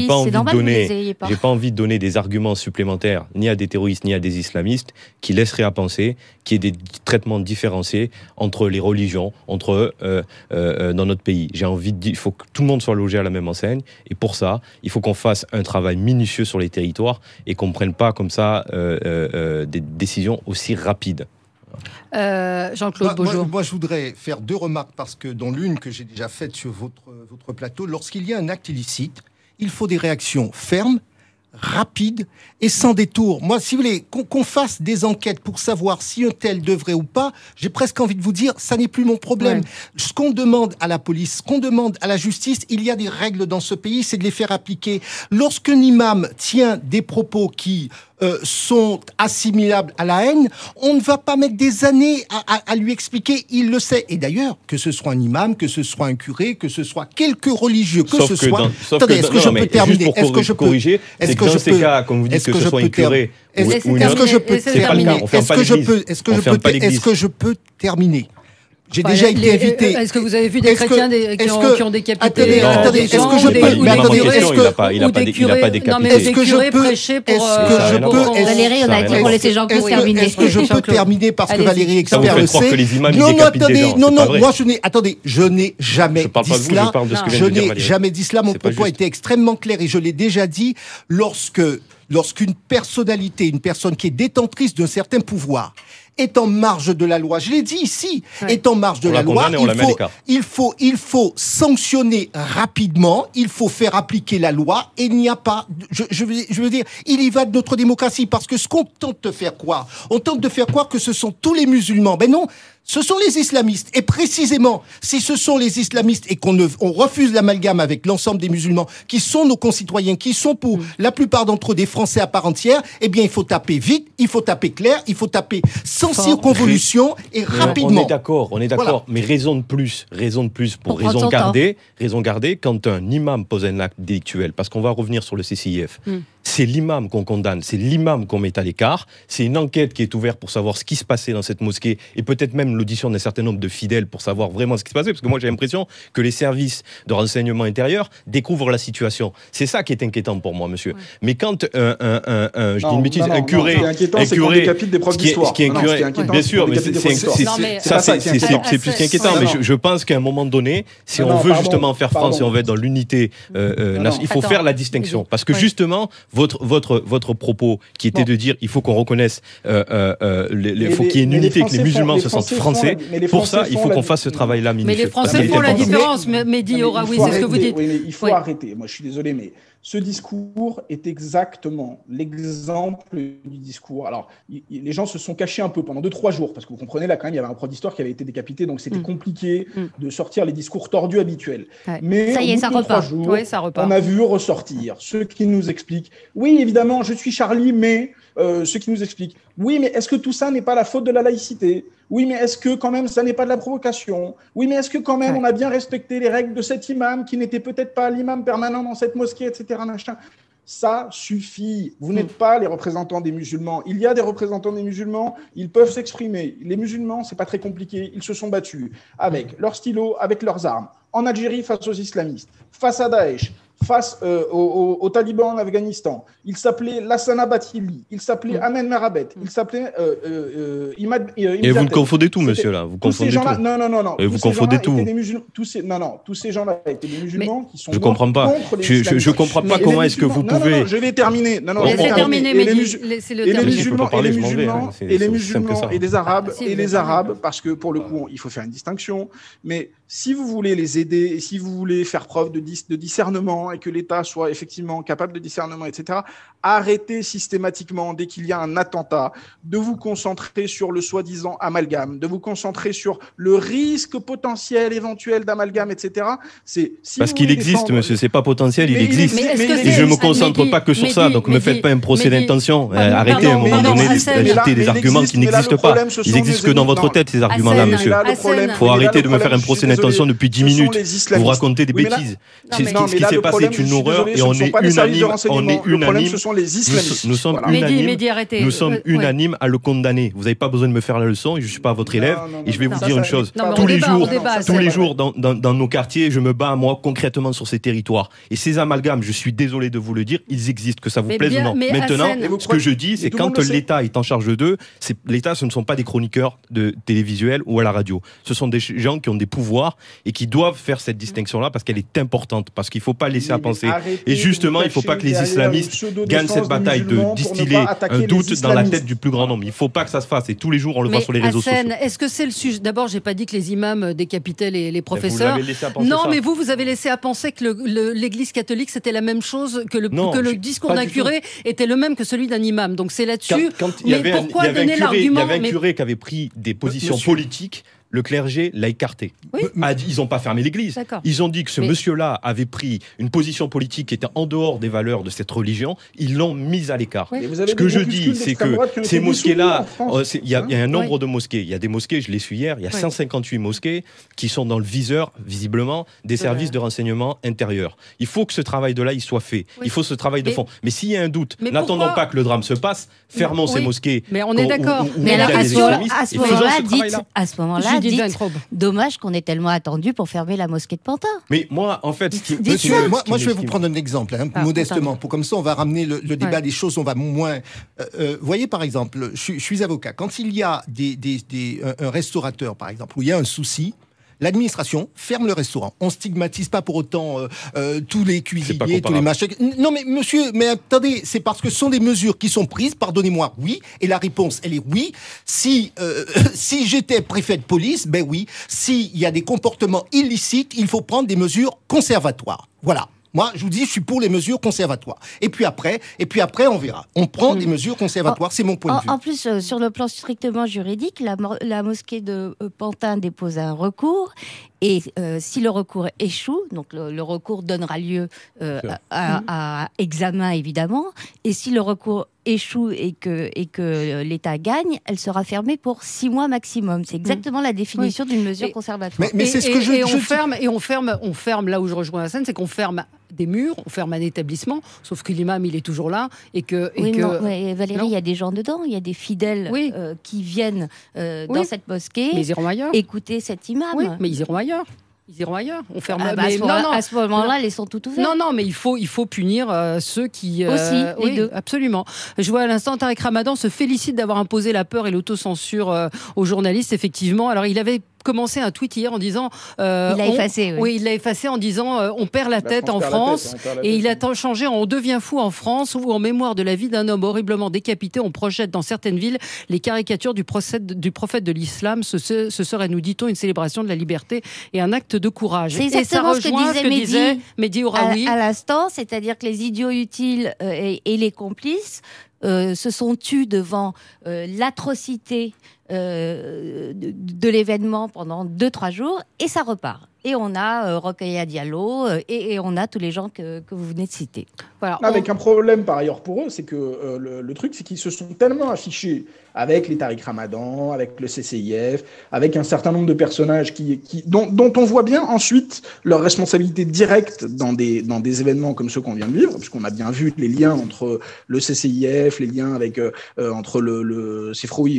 de donner des arguments supplémentaires, ni à des terroristes, ni à des islamistes, qui laisseraient à penser qu'il y ait des traitements différenciés entre les religions, dans notre pays. J'ai envie de dire, il faut que tout le monde soit logé à la même enseigne. Et pour ça, il faut qu'on fasse un travail minutieux sur les territoires et qu'on ne prenne pas comme ça des décisions aussi rapides. Jean-Claude Beaujour. Moi, je voudrais faire deux remarques, parce que dans l'une que j'ai déjà faite sur votre plateau, lorsqu'il y a un acte illicite, il faut des réactions fermes, rapides et sans détour. Moi, si vous voulez, qu'on fasse des enquêtes pour savoir si un tel devrait ou pas, j'ai presque envie de vous dire, ça n'est plus mon problème. Ouais. Ce qu'on demande à la police, ce qu'on demande à la justice, il y a des règles dans ce pays, c'est de les faire appliquer. Lorsqu'un imam tient des propos qui sont assimilables à la haine, on ne va pas mettre des années à lui expliquer, il le sait. Et d'ailleurs, que ce soit un imam, que ce soit un curé, que ce soit quelque religieux, que ce soit... Attendez, est-ce que je peux terminer? Est-ce que je peux corriger? C'est que dans ces cas, comme vous dites, que ce soit un curé ou une autre, c'est pas le cas, on ferme pas l'église. Est-ce que je peux terminer? J'ai déjà été invité. Est-ce que vous avez vu des chrétiens qui ont décapité? Attendez, est-ce que je peux... Il n'a pas décapité. Non, mais des curés prêchaient pour... Valérie, on a dit qu'on laissait Jean-Claude terminer. Est-ce que je peux terminer parce que Valérie Expert le sait? Non, moi je n'ai jamais dit cela. Je n'ai jamais dit cela. Mon propos a été extrêmement clair et je l'ai déjà dit. Lorsqu'une personnalité, une personne qui est détentrice d'un certain pouvoir, est en marge de la loi, je l'ai dit ici, est en marge de la loi, il faut sanctionner rapidement, il faut faire appliquer la loi, et il n'y a pas, je veux dire, il y va de notre démocratie, parce que ce qu'on tente de faire croire, on tente de faire croire que ce sont tous les musulmans, ben non, ce sont les islamistes. Et précisément, si ce sont les islamistes et qu'on refuse l'amalgame avec l'ensemble des musulmans, qui sont nos concitoyens, qui sont pour la plupart d'entre eux des Français à part entière, eh bien, il faut taper vite, il faut taper clair, il faut taper sans circonvolution et rapidement. On est d'accord. Voilà. Mais raison de plus pour raison garder, quand un imam pose un acte délictuel, parce qu'on va revenir sur le CCIF. c'est l'imam qu'on condamne, c'est l'imam qu'on met à l'écart. C'est une enquête qui est ouverte pour savoir ce qui se passait dans cette mosquée et peut-être même l'audition d'un certain nombre de fidèles pour savoir vraiment ce qui se passait. Parce que moi, j'ai l'impression que les services de renseignement intérieur découvrent la situation. C'est ça qui est inquiétant pour moi, monsieur. Ouais. Mais quand je dis une bêtise, un curé, c'est qu'on décapite des profs d'histoire. Ce qui est inquiétant, bien sûr, mais c'est plus qu'inquiétant. Mais je pense qu'à un moment donné, si on veut justement faire France et on veut être dans l'unité, il faut faire la distinction. Parce que justement, votre propos qui était de dire il faut qu'on reconnaisse, il faut qu'il y ait une unité, que les musulmans se sentent français. Pour ça, il faut qu'on fasse ce travail-là minutieux. Mais les Français font la différence, Mehdi Auraoui, c'est ce que vous dites. Il faut arrêter. Moi, je suis désolé, mais ce discours est exactement l'exemple du discours. Alors, les gens se sont cachés un peu pendant 2-3 jours, parce que vous comprenez, là, quand même, il y avait un prof d'histoire qui avait été décapité, donc c'était compliqué de sortir les discours tordus habituels. Ouais. Mais ça y est, ça repart. 3 jours, on a vu ressortir ceux qui nous expliquent « Oui, évidemment, je suis Charlie, mais… » ceux qui nous expliquent « Oui, mais est-ce que tout ça n'est pas la faute de la laïcité ? Oui, mais est-ce que quand même ça n'est pas de la provocation ? Oui, mais est-ce que quand même on a bien respecté les règles de cet imam qui n'était peut-être pas l'imam permanent dans cette mosquée, etc. » Ça suffit. Vous n'êtes pas les représentants des musulmans. Il y a des représentants des musulmans, ils peuvent s'exprimer. Les musulmans, c'est pas très compliqué, ils se sont battus avec leurs stylos, avec leurs armes. En Algérie, face aux islamistes, face à Daesh, face aux talibans en Afghanistan. Il s'appelait Lassana Bathily, il s'appelait Ahmed Merabet, il s'appelait Imad. Et vous confondez tout, monsieur, là. Vous confondez tout. Non. Et vous confondez tout. Tous ces gens-là étaient des musulmans qui sont. Je comprends pas. Je comprends pas comment est-ce que vous pouvez. Non, je vais terminer. Laissez terminer, mais c'est le musulmans et les Arabes, parce que pour le coup, il faut faire une distinction. Mais si vous voulez les aider, et si vous voulez faire preuve de discernement et que l'État soit effectivement capable de discernement, etc., arrêtez systématiquement, dès qu'il y a un attentat, de vous concentrer sur le soi-disant amalgame, de vous concentrer sur le risque potentiel éventuel d'amalgame, etc. Parce qu'il existe, monsieur, c'est pas potentiel, il existe. Et je ne me concentre pas que sur ça, donc ne me faites pas un procès d'intention. Arrêtez à un moment donné d'ajouter des arguments qui n'existent pas. Ils existent que dans votre tête, ces arguments-là, monsieur. Il faut arrêter de me faire un procès d'intention depuis 10 minutes. Vous racontez des bêtises. Ce qui s'est passé est une horreur et on est unanime. Nous sommes unanimes à le condamner. Vous n'avez pas besoin de me faire la leçon. Je ne suis pas votre élève. Et je vais vous dire une chose. Tous les jours dans nos quartiers, je me bats moi concrètement sur ces territoires. Et ces amalgames, je suis désolé de vous le dire, ils existent, que ça vous plaise ou non. Maintenant, ce que je dis, c'est quand l'État est en charge d'eux, l'État, ce ne sont pas des chroniqueurs de télévisuels ou à la radio. Ce sont des gens qui ont des pouvoirs et qui doivent faire cette distinction-là parce qu'elle est importante, parce qu'il ne faut pas laisser à penser. Et justement, il ne faut pas que les islamistes gagnent cette bataille de distiller un doute dans la tête du plus grand nombre. Il ne faut pas que ça se fasse. Et tous les jours, on le voit sur les réseaux sociaux. Est-ce que c'est le sujet ? D'abord, je n'ai pas dit que les imams décapitaient les professeurs. Non, mais vous avez laissé à penser que l'Église catholique, c'était la même chose, que le discours d'un curé était le même que celui d'un imam. Donc c'est là-dessus. Mais pourquoi donner l'argument ? Il y avait un curé qui avait pris des positions politiques. Le clergé l'a écarté. Oui. Ils n'ont pas fermé l'église. D'accord. Ils ont dit que ce monsieur-là avait pris une position politique qui était en dehors des valeurs de cette religion. Ils l'ont mise à l'écart. Oui. Ce que je dis, c'est que ces mosquées-là, il y a un nombre de mosquées. Il y a des mosquées, je l'ai su hier, il y a 158 mosquées qui sont dans le viseur, visiblement, des services de renseignement intérieur. Il faut que ce travail de là, il soit fait. Oui. Il faut ce travail de fond. Mais s'il y a un doute, n'attendons pas que le drame se passe, fermons ces mosquées. Mais on est d'accord. Mais à ce moment-là, dommage qu'on ait tellement attendu pour fermer la mosquée de Pantin. Mais moi, en fait, moi, je vais vous prendre un exemple, modestement, pour comme ça, on va ramener le débat des choses, on va moins. Voyez, par exemple, je suis avocat. Quand il y a un restaurateur, par exemple, où il y a un souci, l'administration ferme le restaurant. On stigmatise pas pour autant tous les cuisiniers, tous les machins. Non, mais monsieur, mais attendez, c'est parce que ce sont des mesures qui sont prises, pardonnez-moi, oui. Et la réponse, elle est oui. Si j'étais préfet de police, ben oui. S'il y a des comportements illicites, il faut prendre des mesures conservatoires. Voilà. Moi, je vous dis, je suis pour les mesures conservatoires. Et puis après, on verra. On prend des mesures conservatoires, c'est mon point de vue. En plus, sur le plan strictement juridique, la mosquée de Pantin dépose un recours. Et si le recours échoue, donc le recours donnera lieu à examen, évidemment. Et si le recours échoue et que l'État gagne, elle sera fermée pour 6 mois maximum. C'est exactement la définition d'une mesure conservatoire. Mais c'est ce que on ferme là où je rejoins Hassan, c'est qu'on ferme des murs, on ferme un établissement, sauf que l'imam il est toujours là Valérie, il y a des gens dedans, il y a des fidèles qui viennent dans cette mosquée, mais ils iront ailleurs. Écouter cet imam. Oui, mais ils iront ailleurs. On ferme. À ce moment-là, les sont tout ouverts. Non, mais il faut punir ceux qui. Aussi, les deux. Absolument. Je vois à l'instant Tariq Ramadan se félicite d'avoir imposé la peur et l'autocensure aux journalistes. Effectivement. Alors, il avait commencé un tweet hier en disant il l'a effacé. Oui, il l'a effacé en disant on perd la tête en France et il a changé en on devient fou en France ou en mémoire de la vie d'un homme horriblement décapité on projette dans certaines villes les caricatures du prophète de l'islam. Ce serait, nous dit-on, une célébration de la liberté et un acte de courage. C'est exactement ce que disait Mehdi Houraoui à l'instant, c'est-à-dire que les idiots utiles et les complices se sont tus devant l'atrocité de l'événement pendant 2-3 jours et ça repart. Et on a Rokhaya Diallo et on a tous les gens que vous venez de citer. Voilà. Avec un problème par ailleurs pour eux, c'est que le truc, c'est qu'ils se sont tellement affichés avec les Tariq Ramadan, avec le CCIF, avec un certain nombre de personnages dont on voit bien ensuite leur responsabilité directe dans des événements comme ceux qu'on vient de vivre, puisqu'on a bien vu les liens entre le CCIF, les liens avec entre le Sefroui,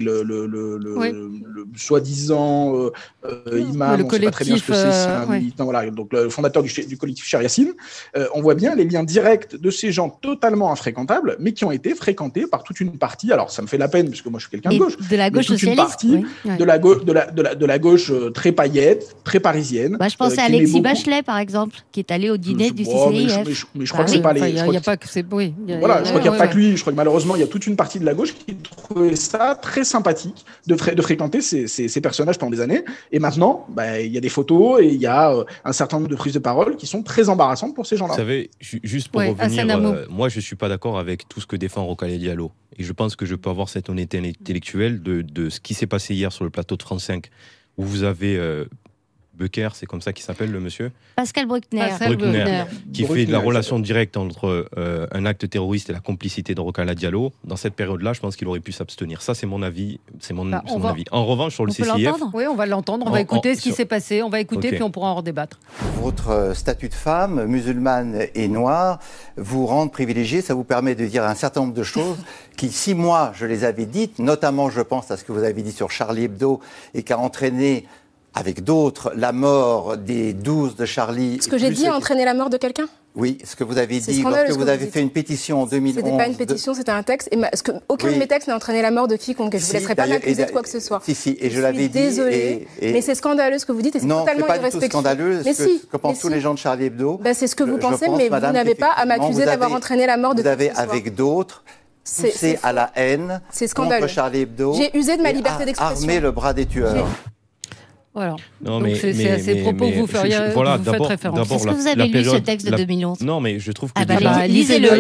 le soi-disant imam, le collectif, on sait pas très bien ce que c'est un militant, voilà, donc le fondateur du collectif Cher Yassine. On voit bien les liens directs de ces gens totalement infréquentables, mais qui ont été fréquentés par toute une partie. Alors ça me fait la peine, puisque moi je suis quelqu'un de gauche. De la gauche socialiste. Une partie de la gauche très paillette, très parisienne. Je pense à Alexis Bachelet, par exemple, qui est allé au dîner du CCIF. Mais je crois que c'est pas les. Il n'y a pas que c'est. Oui. Voilà, je crois qu'il n'y a pas que lui. Je crois que malheureusement, il y a toute une partie de la gauche qui trouvait ça très sympathique de fréquenter ces personnages pendant des années. Et maintenant, il y a des photos et il y a un certain nombre de prises de parole qui sont très embarrassantes pour ces gens-là. Vous savez, juste pour revenir, moi je ne suis pas d'accord avec tout ce que défend Rokhaya Diallo. Et je pense que je peux avoir cette honnêteté intellectuelle de ce qui s'est passé hier sur le plateau de France 5, où vous avez Becker, c'est comme ça qu'il s'appelle le monsieur ? Pascal Bruckner. Qui fait de la relation directe entre un acte terroriste et la complicité de Rokhaya Diallo. Dans cette période-là, je pense qu'il aurait pu s'abstenir. Ça, c'est mon avis. Avis. En revanche, sur le CCIF... Oui, on va l'entendre. On va écouter ce qui s'est passé. On va écouter, puis on pourra en redébattre. Votre statut de femme, musulmane et noire, vous rend privilégiée. Ça vous permet de dire un certain nombre de choses qui, si moi, je les avais dites, notamment, je pense à ce que vous avez dit sur Charlie Hebdo et qui a entraîné avec d'autres, la mort des 12 de Charlie. Ce que j'ai dit a entraîné la mort de quelqu'un ? Oui, ce que vous avez dit lorsque vous avez fait une pétition en 2011. C'était pas une pétition, c'était un texte. Aucun de mes textes n'a entraîné la mort de quiconque. Je ne vous laisserai pas m'accuser de quoi que ce soit. Si, et je l'avais dit. Désolée, mais c'est scandaleux ce que vous dites et c'est totalement irrespectueux. Non, c'est pas du tout scandaleux. Ce que pensent tous les gens de Charlie Hebdo. C'est ce que vous pensez, mais vous n'avez pas à m'accuser d'avoir entraîné la mort de qui que ce soit. Vous avez, avec d'autres, poussé à la haine contre Charlie Hebdo. J'ai usé de ma liberté d'expression. Armé le bras des tueurs. Voilà. Donc c'est à ces propos que vous faites référence. Est-ce que vous avez lu ce texte de 2011 ? Non, mais je trouve que lisez-le.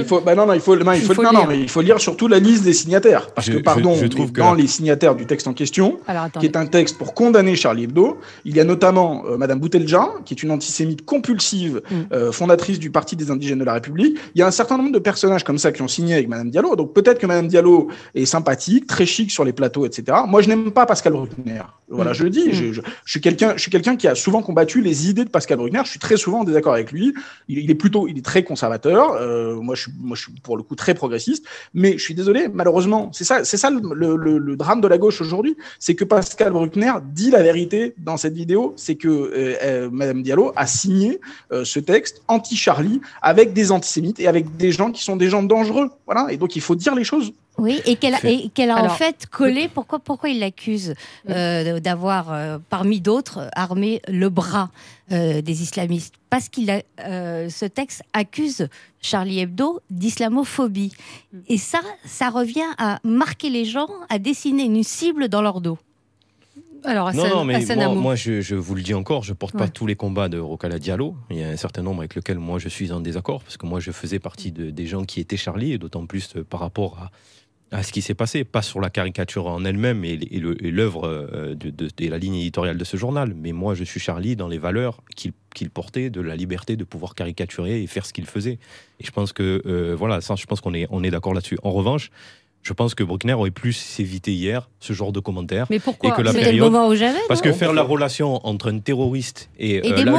Il faut lire surtout la liste des signataires, parce que dans les signataires du texte en question, qui est un texte pour condamner Charlie Hebdo, il y a notamment Madame Boutelja, qui est une antisémite compulsive, fondatrice du Parti des Indigènes de la République. Il y a un certain nombre de personnages comme ça qui ont signé avec Madame Diallo. Donc peut-être que Madame Diallo est sympathique, très chic sur les plateaux, etc. Moi, je n'aime pas Pascal Bruckner. Voilà, je le dis. Je suis quelqu'un qui a souvent combattu les idées de Pascal Bruckner. Je suis très souvent en désaccord avec lui. Il est très conservateur. Moi, je suis pour le coup très progressiste. Mais je suis désolé, malheureusement, c'est ça le drame de la gauche aujourd'hui, c'est que Pascal Bruckner dit la vérité dans cette vidéo. C'est que Madame Diallo a signé ce texte anti-Charlie avec des antisémites et avec des gens qui sont des gens dangereux. Voilà. Et donc il faut dire les choses. Oui, et qu'elle a en fait collé. Pourquoi il l'accuse d'avoir, parmi d'autres, armé le bras des islamistes ? Parce ce texte accuse Charlie Hebdo d'islamophobie. Et ça revient à marquer les gens, à dessiner une cible dans leur dos. Alors, moi, je vous le dis encore, je porte pas tous les combats de Rokhaya Diallo. Il y a un certain nombre avec lesquels moi je suis en désaccord, parce que moi je faisais partie des gens qui étaient Charlie, et d'autant plus par rapport à ce qui s'est passé, pas sur la caricature en elle-même et l'œuvre de la ligne éditoriale de ce journal. Mais moi, je suis Charlie dans les valeurs qu'il portait, de la liberté de pouvoir caricaturer et faire ce qu'il faisait. Et je pense que, je pense qu'on est d'accord là-dessus. En revanche, je pense que Bruckner aurait plus évité hier ce genre de commentaires. Mais pourquoi ? Et que c'était le moment où j'avais. Parce que faire la relation entre un terroriste et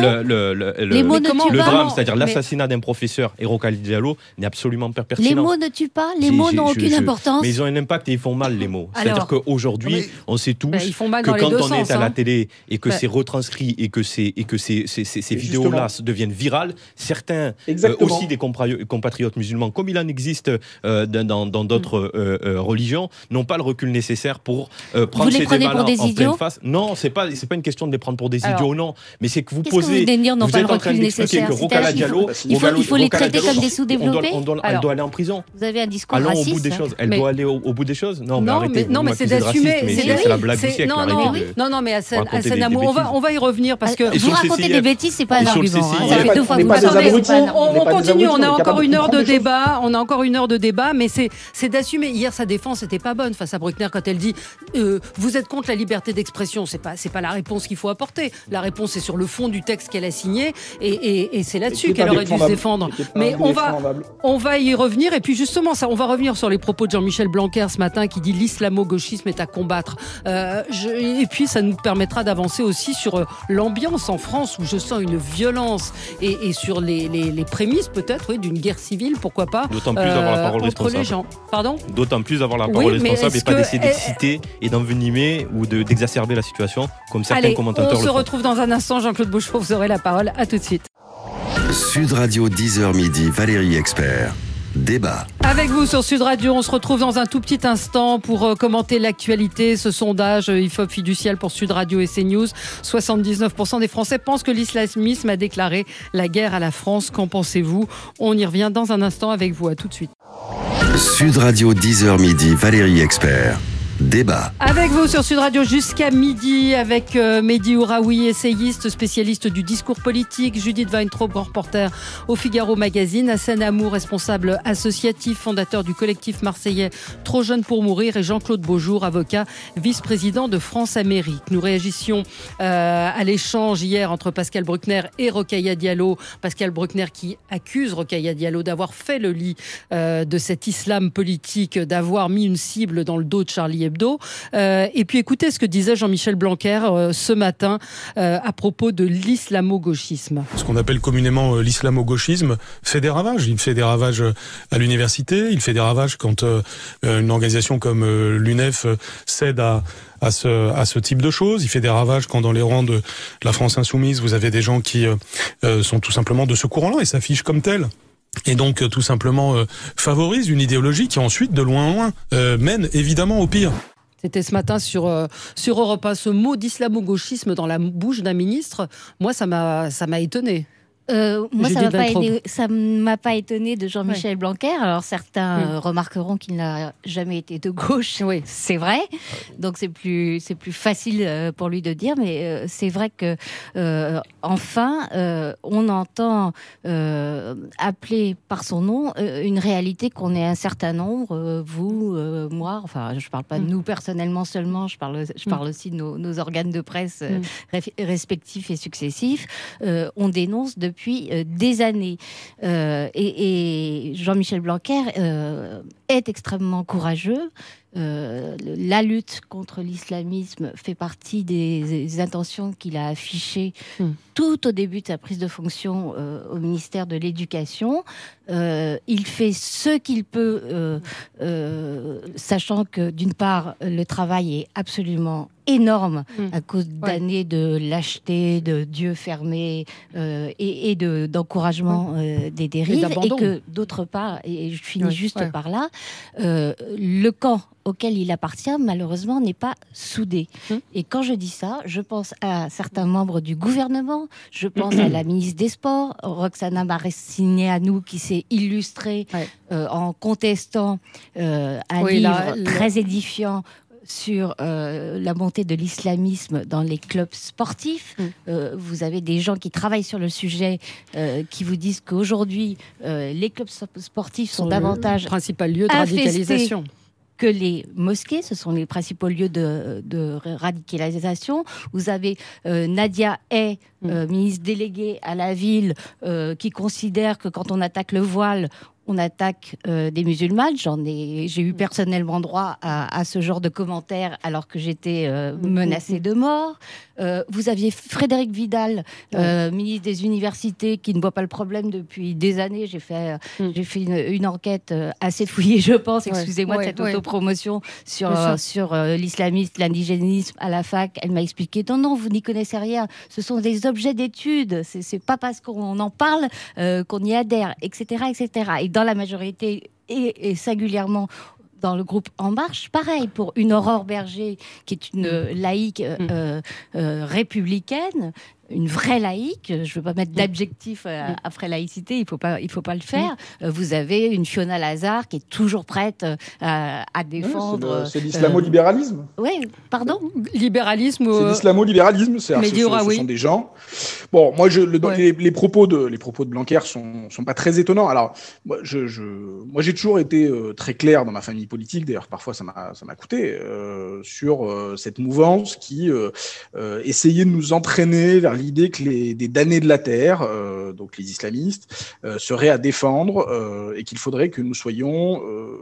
le drame, c'est-à-dire l'assassinat d'un professeur et Rokhaya Diallo, n'est absolument pas pertinent. Les mots ne tuent pas, les mots n'ont aucune importance. Mais ils ont un impact et ils font mal, les mots. C'est-à-dire qu'aujourd'hui, on sait tous que quand on est à la télé et que c'est retranscrit et que ces vidéos-là deviennent virales, certains, aussi des compatriotes musulmans, comme il en existe dans d'autres religions, n'ont pas le recul nécessaire pour prendre ces débats-là en pleine face. Non, c'est pas une question de les prendre pour des idiots ou non, mais c'est que vous posez. Vous êtes en train d'expliquer que Rokhaya Diallo, il faut les traiter comme des sous-développés. Elle doit aller en prison. Vous avez un discours raciste. Allons au bout des choses. Elle doit aller au bout des choses. Non, mais arrêtez. Non, mais c'est d'assumer. C'est la blague du siècle. Non, mais Hassan Amour, on va y revenir parce que vous racontez des bêtises, c'est pas un argument. Ça fait 2 fois que vous on continue. On a encore une heure de débat. Mais c'est d'assumer. Hier, sa défense n'était pas bonne face à Bruckner quand elle dit vous êtes contre la liberté d'expression. C'est pas la réponse qu'il faut apporter. La réponse est sur le fond du texte qu'elle a signé et c'est là-dessus qu'elle aurait dû se défendre. Mais on va y revenir et puis justement on va revenir sur les propos de Jean-Michel Blanquer ce matin qui dit l'islamo-gauchisme est à combattre. Et puis ça nous permettra d'avancer aussi sur l'ambiance en France où je sens une violence et sur les prémices peut-être d'une guerre civile, pourquoi pas. D'autant plus avoir la parole contre responsable. Les gens. Pardon ? D'autant plus avoir la parole responsable et pas d'essayer d'exciter et d'envenimer ou d'exacerber la situation comme certains commentateurs le font. On se retrouve dans un instant. Jean-Claude Bouchereau, vous aurez la parole. À tout de suite. Sud Radio 10h midi, Valérie Expert. Débat. Avec vous sur Sud Radio, on se retrouve dans un tout petit instant pour commenter l'actualité. Ce sondage IFOP fiducial pour Sud Radio et CNews. 79% des Français pensent que l'islamisme a déclaré la guerre à la France. Qu'en pensez-vous ? On y revient dans un instant avec vous. À tout de suite. Sud Radio 10h midi, Valérie Expert. Débat. Avec vous sur Sud Radio jusqu'à midi avec Mehdi Ouraoui, essayiste, spécialiste du discours politique, Judith Weintraub, grand reporter au Figaro Magazine, Hassan Amour, responsable associatif, fondateur du collectif marseillais Trop Jeune pour Mourir et Jean-Claude Beaujour, avocat, vice-président de France-Amérique. Nous réagissions à l'échange hier entre Pascal Bruckner et Rokhaya Diallo. Pascal Bruckner qui accuse Rokhaya Diallo d'avoir fait le lit de cet islam politique, d'avoir mis une cible dans le dos de Charlie Hebdo. Et puis écoutez ce que disait Jean-Michel Blanquer ce matin à propos de l'islamo-gauchisme. Ce qu'on appelle communément l'islamo-gauchisme fait des ravages. Il fait des ravages à l'université, il fait des ravages quand une organisation comme l'UNEF cède à ce type de choses. Il fait des ravages quand dans les rangs de la France insoumise, vous avez des gens qui sont tout simplement de ce courant-là et s'affichent comme tels. Et donc tout simplement favorise une idéologie qui ensuite, de loin en loin, mène évidemment au pire. C'était ce matin sur Europe 1, ce mot d'islamo-gauchisme dans la bouche d'un ministre. Moi, ça m'a étonné. Moi, ça m'a pas étonné de Jean-Michel Blanquer. Alors certains remarqueront qu'il n'a jamais été de gauche, c'est vrai. Donc c'est plus facile pour lui de dire, mais c'est vrai que enfin on entend appeler par son nom une réalité qu'on est un certain nombre, vous, moi. Enfin, je parle pas de nous personnellement seulement. Je parle aussi de nos organes de presse respectifs et successifs. On dénonce depuis des années. Et Jean-Michel Blanquer est extrêmement courageux. La lutte contre l'islamisme fait partie des intentions qu'il a affichées tout au début de sa prise de fonction au ministère de l'Éducation. Il fait ce qu'il peut, sachant que d'une part, le travail est absolument énorme à cause d'années de lâcheté, de Dieu fermé et d'encouragement des dérives. Et que d'autre part, et je finis juste par là, le camp auquel il appartient, malheureusement, n'est pas soudé. Et quand je dis ça, je pense à certains membres du gouvernement, je pense à la ministre des Sports, Roxana Maracineanu, qui s'est illustrée en contestant un livre très édifiant sur la montée de l'islamisme dans les clubs sportifs. Vous avez des gens qui travaillent sur le sujet qui vous disent qu'aujourd'hui, les clubs sportifs sont davantage le principal lieu de radicalisation. que les mosquées, ce sont les principaux lieux de radicalisation. Vous avez Nadia Hay, ministre déléguée à la ville, qui considère que quand on attaque le voile, on attaque des musulmanes. J'ai eu personnellement droit à ce genre de commentaires alors que j'étais menacée de mort. Vous aviez Frédérique Vidal, ministre des Universités, qui ne voit pas le problème depuis des années. J'ai fait une enquête assez fouillée, je pense, excusez-moi de cette autopromotion, sur l'islamisme, l'indigénisme à la fac. Elle m'a expliqué, non, vous n'y connaissez rien. Ce sont des objets d'étude. C'est pas parce qu'on en parle qu'on y adhère, etc., etc. Et dans la majorité, et singulièrement dans le groupe En Marche, pareil, pour une Aurore Berger, qui est une laïque républicaine, une vraie laïque, je ne veux pas mettre d'adjectif après laïcité, il faut pas le faire. Vous avez une Fiona Lazare qui est toujours prête à défendre... c'est l'islamo-libéralisme. Oui, pardon. Libéralisme. C'est l'islamo-libéralisme, ce sont des gens... Bon, moi, les propos de Blanquer sont pas très étonnants. Alors, moi, j'ai toujours été très clair dans ma famille politique, d'ailleurs, parfois ça m'a coûté, sur cette mouvance qui essayait de nous entraîner vers l'idée que des damnés de la terre, donc les islamistes, seraient à défendre et qu'il faudrait que nous soyons,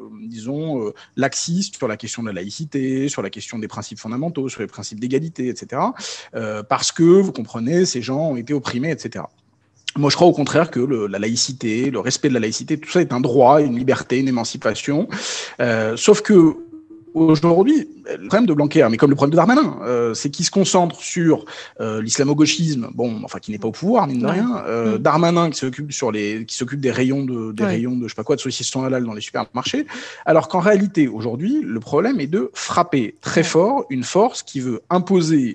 laxistes sur la question de la laïcité, sur la question des principes fondamentaux, sur les principes d'égalité, etc. Parce que, vous comprenez, ces gens ont été opprimés, etc. Moi, je crois au contraire que la laïcité, le respect de la laïcité, tout ça est un droit, une liberté, une émancipation. Sauf que aujourd'hui, le problème de Blanquer, mais comme le problème de Darmanin, c'est qu'il se concentre sur l'islamo-gauchisme, qui n'est pas au pouvoir, mine de rien. Darmanin qui s'occupe des rayons de je sais pas quoi, de saucissons halal dans les supermarchés. Alors qu'en réalité, aujourd'hui, le problème est de frapper très fort une force qui veut imposer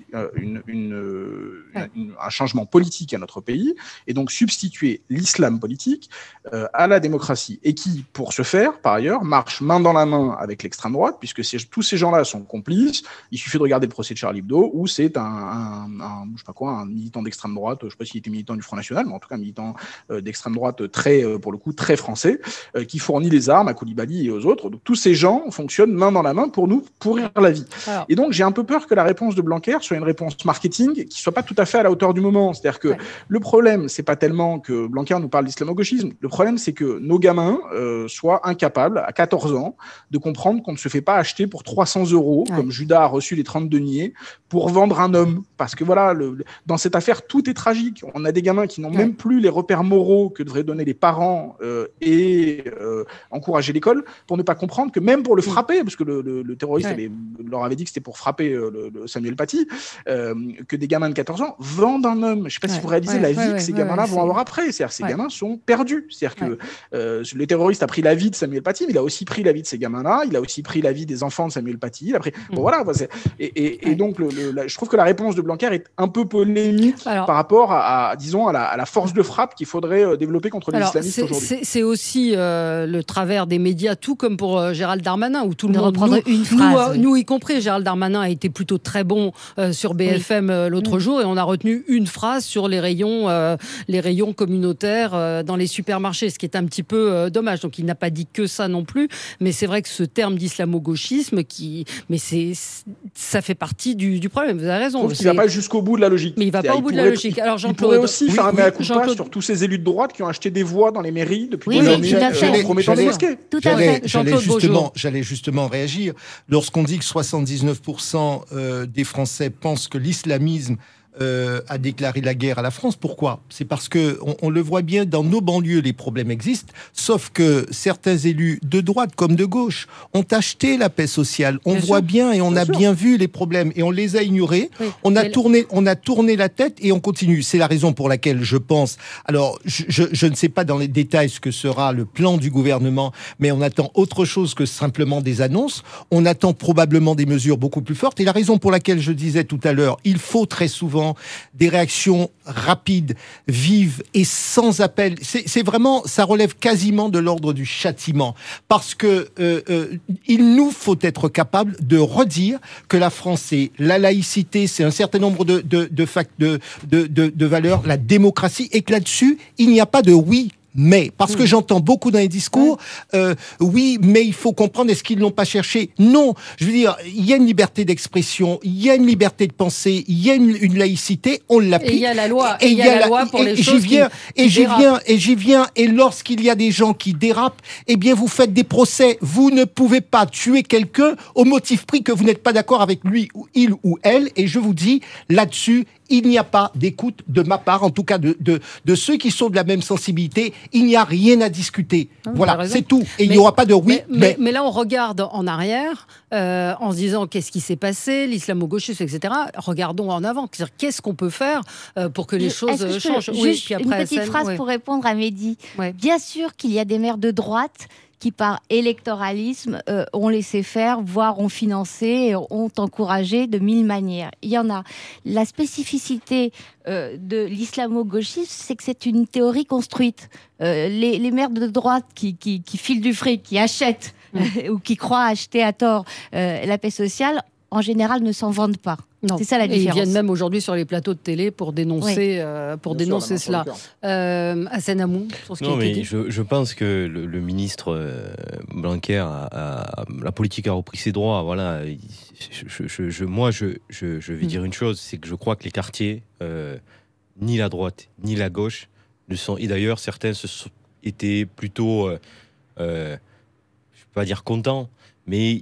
un changement politique à notre pays et donc substituer l'islam politique à la démocratie. Et qui, pour ce faire, par ailleurs, marche main dans la main avec l'extrême droite, puisque tous ces gens-là sont complices. Il suffit de regarder le procès de Charlie Hebdo, où c'est un militant d'extrême droite, je ne sais pas s'il était militant du Front National, mais en tout cas un militant d'extrême droite pour le coup, très français, qui fournit les armes à Koulibaly et aux autres. Donc tous ces gens fonctionnent main dans la main pour nous pourrir la vie. Et donc j'ai un peu peur que la réponse de Blanquer soit une réponse marketing qui soit pas tout à fait à la hauteur du moment. C'est-à-dire que le problème, c'est pas tellement que Blanquer nous parle d'islamo-gauchisme. Le problème, c'est que nos gamins soient incapables, à 14 ans, de comprendre qu'on ne se fait pas acheter pour 300 €, comme Judas a reçu les 30 deniers, pour vendre un homme. Parce que voilà, dans cette affaire, tout est tragique. On a des gamins qui n'ont même plus les repères moraux que devraient donner les parents et encourager l'école, pour ne pas comprendre que même pour le frapper, parce que le terroriste leur avait dit que c'était pour frapper le Samuel Paty, que des gamins de 14 ans vendent un homme. Je ne sais pas si vous réalisez la vie que ces gamins-là vont avoir après. C'est-à-dire ces gamins sont perdus. C'est-à-dire que le terroriste a pris la vie de Samuel Paty, mais il a aussi pris la vie de ces gamins-là, il a aussi pris la vie des enfants de Samuel Paty. Après, donc je trouve que la réponse de Blanquer est un peu polémique par rapport à la force de frappe qu'il faudrait développer contre les islamistes aujourd'hui. C'est aussi le travers des médias, tout comme pour Gérald Darmanin, où tout le monde, nous y compris, Gérald Darmanin a été plutôt très bon sur BFM l'autre jour, et on a retenu une phrase sur les rayons communautaires dans les supermarchés, ce qui est un petit peu dommage. Donc il n'a pas dit que ça non plus, mais c'est vrai que ce terme d'islamo-gauchisme, ça fait partie du problème. Vous avez raison. Il ne va pas jusqu'au bout de la logique. Mais il ne va pas au bout de la logique. Alors il pourrait aussi faire un mea culpa sur tous ces élus de droite qui ont acheté des voix dans les mairies depuis des années en promettant des mosquées. Tout à fait. J'allais justement réagir. Lorsqu'on dit que 79% des Français pensent que l'islamisme a déclaré la guerre à la France. Pourquoi ? C'est parce que on le voit bien, dans nos banlieues, les problèmes existent, sauf que certains élus de droite comme de gauche ont acheté la paix sociale. On voit bien et on a bien vu les problèmes et on les a ignorés. Oui. On a tourné la tête et on continue. C'est la raison pour laquelle je pense. Alors, je ne sais pas dans les détails ce que sera le plan du gouvernement, mais on attend autre chose que simplement des annonces. On attend probablement des mesures beaucoup plus fortes. Et la raison pour laquelle je disais tout à l'heure, il faut très souvent des réactions rapides, vives et sans appel. C'est vraiment, ça relève quasiment de l'ordre du châtiment, parce que il nous faut être capable de redire que la France, c'est la laïcité, c'est un certain nombre de valeurs, la démocratie, et que là-dessus, il n'y a pas de oui, mais, parce que j'entends beaucoup dans les discours, oui, mais il faut comprendre, est-ce qu'ils ne l'ont pas cherché? Non, je veux dire, il y a une liberté d'expression, il y a une liberté de penser, il y a une laïcité, on l'applique. Et il y a la loi, et il y a la loi pour les choses qui dérapent. J'y viens, et lorsqu'il y a des gens qui dérapent, eh bien, vous faites des procès. Vous ne pouvez pas tuer quelqu'un au motif pris que vous n'êtes pas d'accord avec lui, ou il ou elle, et je vous dis, là-dessus, il n'y a pas d'écoute de ma part, en tout cas de ceux qui sont de la même sensibilité. Il n'y a rien à discuter. Voilà, c'est tout. Et il n'y aura pas de oui, mais là, on regarde en arrière en se disant qu'est-ce qui s'est passé, l'islamo-gauchisme, etc. Regardons en avant. Qu'est-ce qu'on peut faire pour que les choses changent? Puis après, une petite phrase pour répondre à Mehdi. Bien sûr qu'il y a des maires de droite qui, par électoralisme, ont laissé faire, voire ont financé, ont encouragé de 1000 manières. Il y en a. La spécificité de l'islamo-gauchisme, c'est que c'est une théorie construite. Les maires de droite qui filent du fric, qui achètent ou qui croient acheter à tort la paix sociale, en général, ne s'en vendent pas. C'est ça la différence. Et ils viennent même aujourd'hui sur les plateaux de télé pour dénoncer, cela. Hassan Amou, sur ce qui a été dit. Je pense que le ministre Blanquer la politique a repris ses droits. Voilà. Moi, je vais dire une chose, c'est que je crois que les quartiers, ni la droite ni la gauche, ne sont. Et d'ailleurs, certains étaient plutôt, je ne vais pas dire contents, mais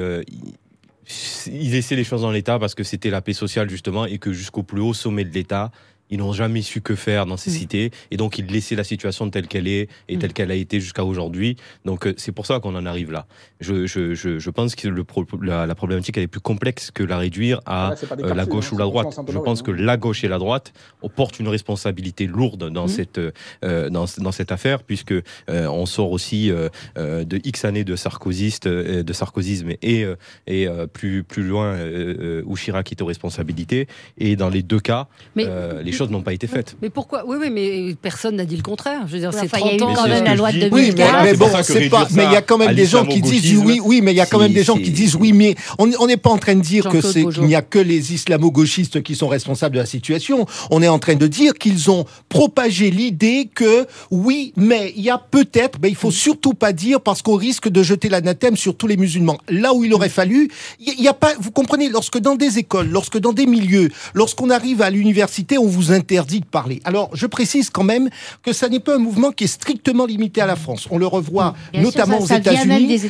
ils laissaient les choses dans l'État parce que c'était la paix sociale justement et que jusqu'au plus haut sommet de l'État, ils n'ont jamais su que faire dans ces cités et donc ils laissaient la situation telle qu'elle est et telle qu'elle a été jusqu'à aujourd'hui. Donc c'est pour ça qu'on en arrive là. Je pense que la problématique elle est plus complexe que la réduire à la gauche ou la droite. Je pense que la gauche et la droite portent une responsabilité lourde dans cette affaire puisque on sort aussi de X années de sarkozysme et plus loin où Chirac était aux responsabilités et dans les deux cas les choses n'ont pas été faites. Mais pourquoi? Oui, mais personne n'a dit le contraire. Je veux dire, c'est 30 ans. Il y a eu quand même la loi de 2015. Oui, mais bon, c'est pas. Mais il y a quand même des gens qui disent oui, mais il y a quand même des gens qui disent oui, mais on n'est pas en train de dire qu'il n'y a que les islamo-gauchistes qui sont responsables de la situation. On est en train de dire qu'ils ont propagé l'idée que oui, mais il y a peut-être, il faut surtout pas dire parce qu'on risque de jeter l'anathème sur tous les musulmans. Là où il aurait fallu, il y a pas. Vous comprenez, lorsque dans des écoles, lorsque dans des milieux, lorsqu'on arrive à l'université, on vous interdit de parler. Alors, je précise quand même que ça n'est pas un mouvement qui est strictement limité à la France. On le revoit notamment aux États-Unis.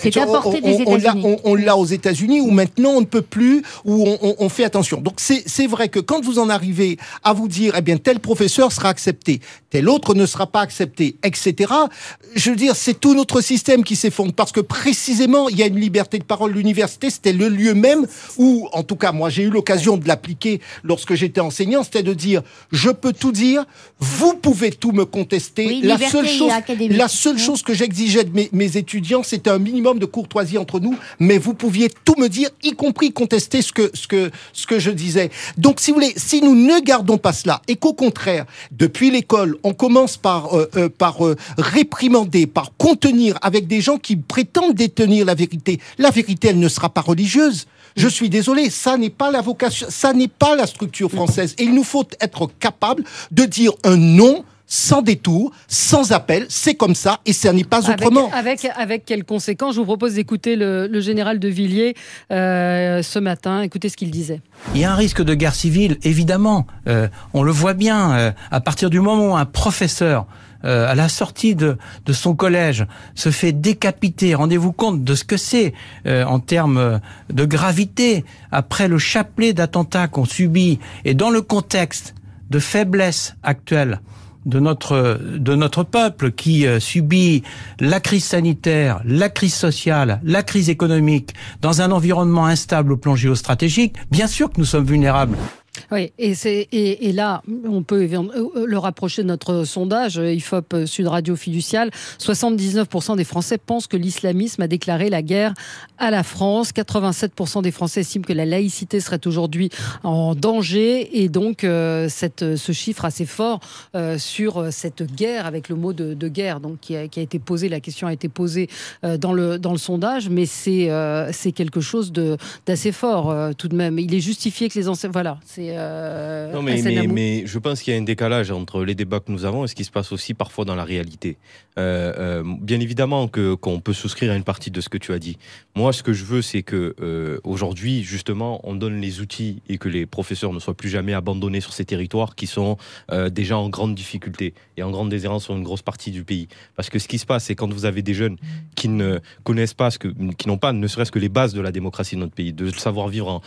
On l'a aux États-Unis où maintenant on ne peut plus, où on fait attention. Donc c'est vrai que quand vous en arrivez à vous dire, eh bien tel professeur sera accepté, tel autre ne sera pas accepté, etc. Je veux dire, c'est tout notre système qui s'effondre parce que précisément il y a une liberté de parole. L'université, c'était le lieu même où, en tout cas, moi j'ai eu l'occasion de l'appliquer lorsque j'étais enseignant. C'était de dire, je peux tout dire, vous pouvez tout me contester. Oui, la seule chose que j'exigeais de mes étudiants, c'était un minimum de courtoisie entre nous, mais vous pouviez tout me dire, y compris contester ce que je disais. Donc, si vous voulez, si nous ne gardons pas cela, et qu'au contraire, depuis l'école, on commence par réprimander, par contenir avec des gens qui prétendent détenir la vérité, elle ne sera pas religieuse. Je suis désolé, ça n'est pas la vocation, ça n'est pas la structure française. Et il nous faut être capable de dire un non sans détour, sans appel, c'est comme ça et ça n'est pas autrement. Avec quelles conséquences? Je vous propose d'écouter le général de Villiers ce matin. Écoutez ce qu'il disait. Il y a un risque de guerre civile, évidemment. On le voit bien. À partir du moment où un professeur à la sortie de son collège se fait décapiter, rendez-vous compte de ce que c'est en termes de gravité après le chapelet d'attentats qu'on subit et dans le contexte de faiblesse actuelle de notre peuple qui subit la crise sanitaire, la crise sociale, la crise économique dans un environnement instable au plan géostratégique, bien sûr que nous sommes vulnérables. Oui, et là, on peut le rapprocher de notre sondage IFOP Sud Radio Fiducial. 79% des Français pensent que l'islamisme a déclaré la guerre à la France. 87% des Français estiment que la laïcité serait aujourd'hui en danger. Et donc, ce chiffre assez fort sur cette guerre, avec le mot de guerre, donc qui a été posé, la question a été posée dans le sondage, mais c'est quelque chose d'assez fort tout de même. Il est justifié que les enseignants... Voilà, c'est Non, mais je pense qu'il y a un décalage entre les débats que nous avons et ce qui se passe aussi parfois dans la réalité. Bien évidemment qu'on peut souscrire à une partie de ce que tu as dit. Moi, ce que je veux, c'est que aujourd'hui, justement, on donne les outils et que les professeurs ne soient plus jamais abandonnés sur ces territoires qui sont déjà en grande difficulté et en grande déshérence sur une grosse partie du pays. Parce que ce qui se passe, c'est quand vous avez des jeunes qui ne connaissent pas, qui n'ont pas ne serait-ce que les bases de la démocratie de notre pays, de savoir-vivre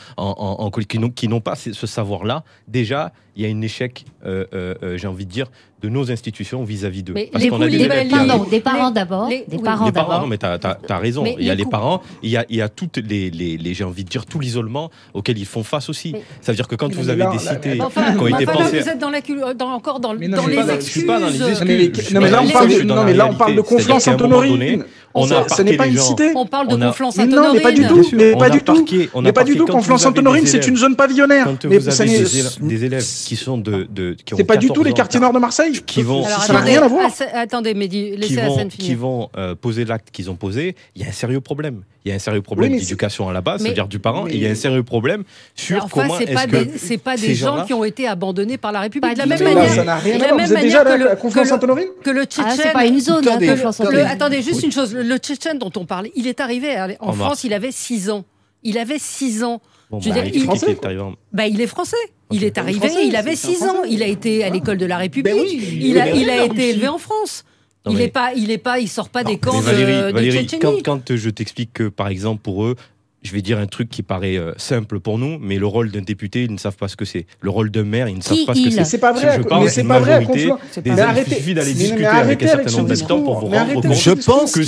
qui n'ont pas ce savoir-là, déjà, il y a un échec, j'ai envie de dire, de nos institutions vis-à-vis d'eux. Parce qu'on a des parents d'abord. Des parents d'abord. Non, mais t'as raison. Il y a les parents, il y a toutes les j'ai envie de dire, tout l'isolement auquel ils font face aussi. Ça veut dire que quand vous avez des cités qui ont été pensées... Vous êtes encore dans les excuses. Je suis pas dans les excuses. Non, mais là, on parle de Conflans-Sainte-Honorine. Ce n'est pas une cité. On parle de Conflans-Sainte-Honorine. Non, mais pas du tout. Mais pas du tout. Conflans-Sainte-Honorine, c'est une zone pavillonnaire. Quand vous avez des élèves qui sont c'est pas du tout les quartiers nord de Marseille. Ça n'a rien à voir. Attendez, Mehdi, laissez Hassan finir. Qui vont poser l'acte qu'ils ont posé, il y a un sérieux problème. Il y a un sérieux problème d'éducation à la base, c'est-à-dire du parent, et il y a un sérieux problème sur comment est-ce que c'est pas des gens qui ont été abandonnés par la République. De la même manière, ça n'a rien à voir. Vous êtes déjà à Conflans-Sainte-Honorine que le Tchétchène. C'est pas une zone. Attendez, juste une chose. Le Tchétchène dont on parle, il est arrivé en France, il avait 6 ans. Il avait 6 6 ans. Il est français. Il est français. Il est arrivé, il avait 6 ans. Il a été à l'école de la République. Il a été élevé en France. Il sort pas des camps de Tchétchénie. Quand je t'explique que, par exemple, pour eux, je vais dire un truc qui paraît simple pour nous, mais le rôle d'un député, ils ne savent pas ce que c'est. Le rôle d'un maire, ils ne savent pas ce que c'est. C'est pas vrai. Mais c'est pas vrai. Il suffit d'aller discuter avec un certain nombre d'habitants pour vous rendre compte je pense que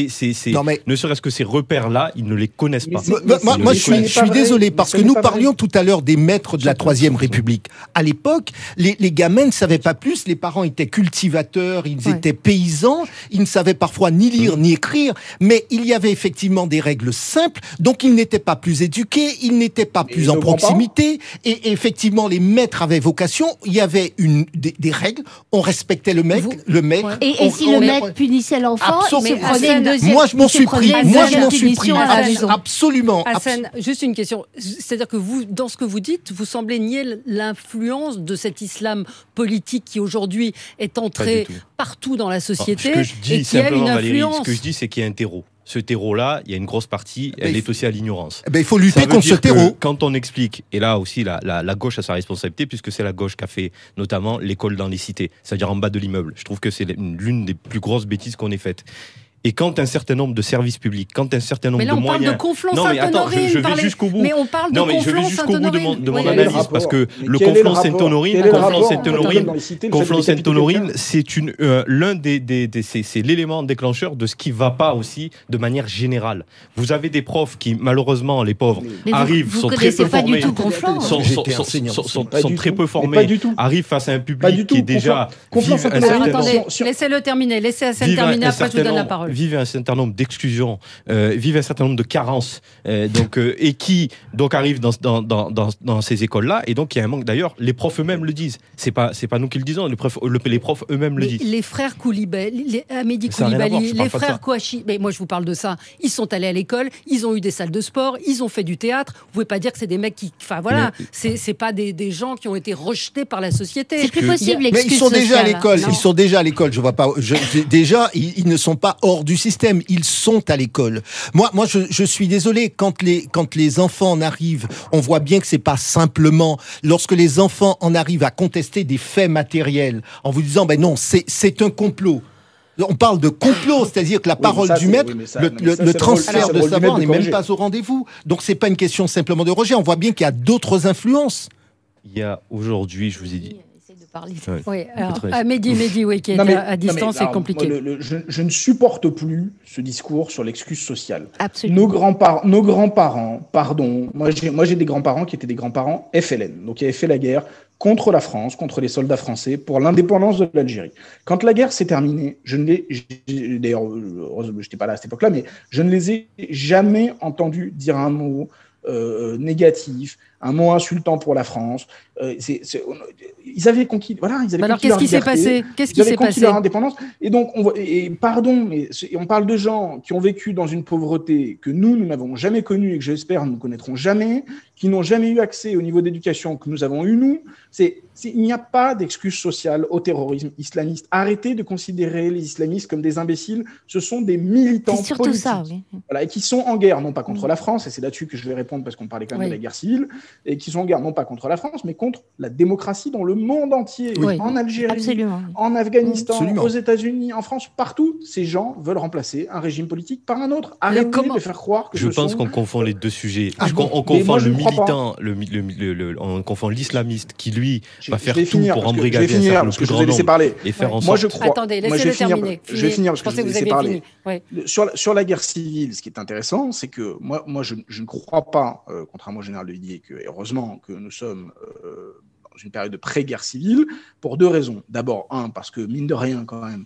ne serait-ce que ces repères-là, ils ne les connaissent pas. Moi, je suis désolé parce que nous parlions tout à l'heure des maîtres de la Troisième République. À l'époque, les gamins ne savaient pas plus. Les parents étaient cultivateurs, ils étaient paysans, ils ne savaient parfois ni lire ni écrire, mais il y avait effectivement des règles simples. Donc ils n'étaient pas plus éduqués, ils n'étaient pas plus en proximité, et effectivement les maîtres avaient vocation. Il y avait des règles, on respectait le maître. Et si le maître punissait l'enfant, il se prenait une deuxième. Moi je m'en suis pris. Absolument. Hassan, juste une question. C'est-à-dire que vous, dans ce que vous dites, vous semblez nier l'influence de cet islam politique qui aujourd'hui est entré partout dans la société. Ce que je dis simplement, Valérie, ce que je dis, c'est qu'il y a un terreau. Ce terreau-là, il y a une grosse partie, elle est aussi à l'ignorance. Il faut lutter contre ce terreau. Quand on explique, et là aussi la gauche a sa responsabilité, puisque c'est la gauche qui a fait notamment l'école dans les cités, c'est-à-dire en bas de l'immeuble. Je trouve que c'est l'une des plus grosses bêtises qu'on ait faites. Et quand un certain nombre de services publics, quand un certain nombre de moyens... Mais là, on parle de Conflans-Sainte-Honorine. Je vais jusqu'au bout. Mais on parle de Conflans-Sainte-Honorine. Je vais jusqu'au bout de mon analyse, parce que le Conflans-Sainte-Honorine, c'est c'est l'élément déclencheur de ce qui ne va pas aussi de manière générale. Vous avez des profs qui, malheureusement, les pauvres, arrivent, sont très peu formés, sont très peu formés, arrivent face à un public qui est déjà... Laissez-le terminer, laissez Hassan terminer, après je vous donne la parole. Vivent un certain nombre d'exclusions, vivent un certain nombre de carences, et qui donc arrivent dans ces écoles-là, et donc il y a un manque. D'ailleurs, les profs eux-mêmes le disent. C'est pas nous qui le disons. Les profs eux-mêmes le disent. Les frères Koulibaly, Amédi Koulibaly, les frères Kouachi. Mais moi, je vous parle de ça. Ils sont allés à l'école, ils ont eu des salles de sport, ils ont fait du théâtre. Vous pouvez pas dire que c'est des mecs qui, c'est pas des gens qui ont été rejetés par la société. C'est plus possible. Mais ils sont déjà à l'école. Ils sont déjà à l'école. Je vois pas. Déjà, ils ne sont pas hors du système, ils sont à l'école. Moi, je suis désolé, quand les enfants en arrivent, on voit bien que c'est pas simplement lorsque les enfants en arrivent à contester des faits matériels, en vous disant, non, c'est un complot. On parle de complot, c'est-à-dire que la parole du maître, le transfert de savoir n'est même pas au rendez-vous. Donc c'est pas une question simplement de rejet, on voit bien qu'il y a d'autres influences. Il y a aujourd'hui, je vous ai dit... Oui, alors, Mehdi, qui est à distance, c'est compliqué. Je ne supporte plus ce discours sur l'excuse sociale. Absolument. Nos grands-parents, pardon, moi j'ai des grands-parents qui étaient des grands-parents FLN, donc qui avaient fait la guerre contre la France, contre les soldats français, pour l'indépendance de l'Algérie. Quand la guerre s'est terminée, d'ailleurs, je n'étais pas là à cette époque-là, mais je ne les ai jamais entendus dire un mot négatif, un mot insultant pour la France. Ils avaient conquis, voilà, ils avaient alors, conquis leur liberté. Qu'est-ce qui s'est passé leur indépendance. Et donc, on parle de gens qui ont vécu dans une pauvreté que nous n'avons jamais connue et que j'espère nous ne connaîtrons jamais, qui n'ont jamais eu accès au niveau d'éducation que nous avons eu, nous. Il n'y a pas d'excuse sociale au terrorisme islamiste. Arrêtez de considérer les islamistes comme des imbéciles. Ce sont des militants politiques. Ça, oui. Voilà, et qui sont en guerre, non pas contre la France, et c'est là-dessus que je vais répondre parce qu'on parlait quand même de la guerre civile, et qui sont en guerre non pas contre la France, mais contre la démocratie dans le monde entier, en Algérie, en Afghanistan, aux États-Unis, en France, partout. Ces gens veulent remplacer un régime politique par un autre. Arrêtez de faire croire que je pense qu'on confond les deux sujets. On confond le militant, on confond l'islamiste qui lui va faire tout pour embrigader un certain plus grand nombre et faire en sorte. Moi je crois. Attendez, laissez-le terminer. Je vais finir parce que je pensais que vous avez parlé. Sur la guerre civile, ce qui est intéressant, c'est que moi je ne crois pas, contrairement au général de Villiers, que heureusement que nous sommes dans une période de pré-guerre civile, pour deux raisons. D'abord, parce que mine de rien, quand même,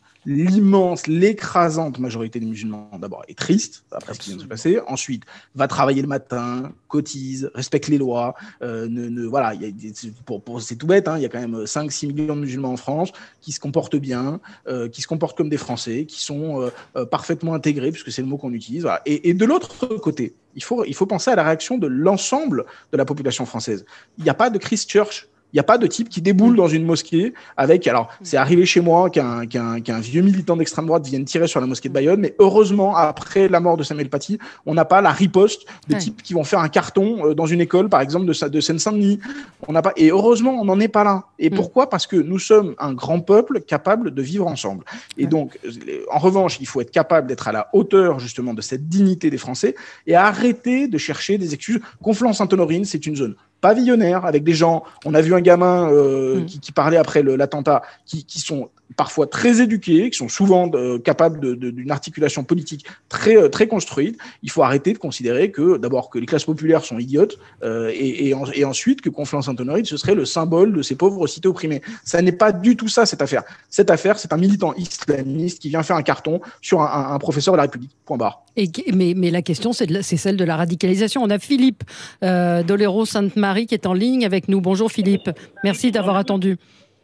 l'écrasante majorité des musulmans, d'abord, est triste après ce qui vient de se passer. Ensuite, va travailler le matin, cotise, respecte les lois. Voilà, c'est tout bête, il y a quand même 5-6 millions de musulmans en France qui se comportent bien, qui se comportent comme des Français, qui sont parfaitement intégrés, puisque c'est le mot qu'on utilise. Voilà. Et de l'autre côté, il faut penser à la réaction de l'ensemble de la population française. Il n'y a pas de Christchurch. Il n'y a pas de type qui déboule dans une mosquée avec... Alors, c'est arrivé chez moi qu'un vieux militant d'extrême droite vienne tirer sur la mosquée de Bayonne, mais heureusement, après la mort de Samuel Paty, on n'a pas la riposte de types qui vont faire un carton dans une école, par exemple, de Seine-Saint-Denis. Et heureusement, on n'en est pas là. Et pourquoi ? Parce que nous sommes un grand peuple capable de vivre ensemble. Et donc, en revanche, il faut être capable d'être à la hauteur, justement, de cette dignité des Français et arrêter de chercher des excuses. Conflans-Sainte-Honorine, c'est une zone pavillonnaire, avec des gens, on a vu un gamin qui parlait après l'attentat, qui sont parfois très éduqués, qui sont souvent capables d'une articulation politique très, très construite. Il faut arrêter de considérer que, d'abord, que les classes populaires sont idiotes, et ensuite que Conflans-Sainte-Honorine, ce serait le symbole de ces pauvres cités opprimées. Ça n'est pas du tout ça, cette affaire. Cette affaire, c'est un militant islamiste qui vient faire un carton sur un professeur de la République. Point barre. Mais la question, c'est celle de la radicalisation. On a Philippe d'Oléro-Sainte-Marie qui est en ligne avec nous. Bonjour Philippe, merci d'avoir attendu.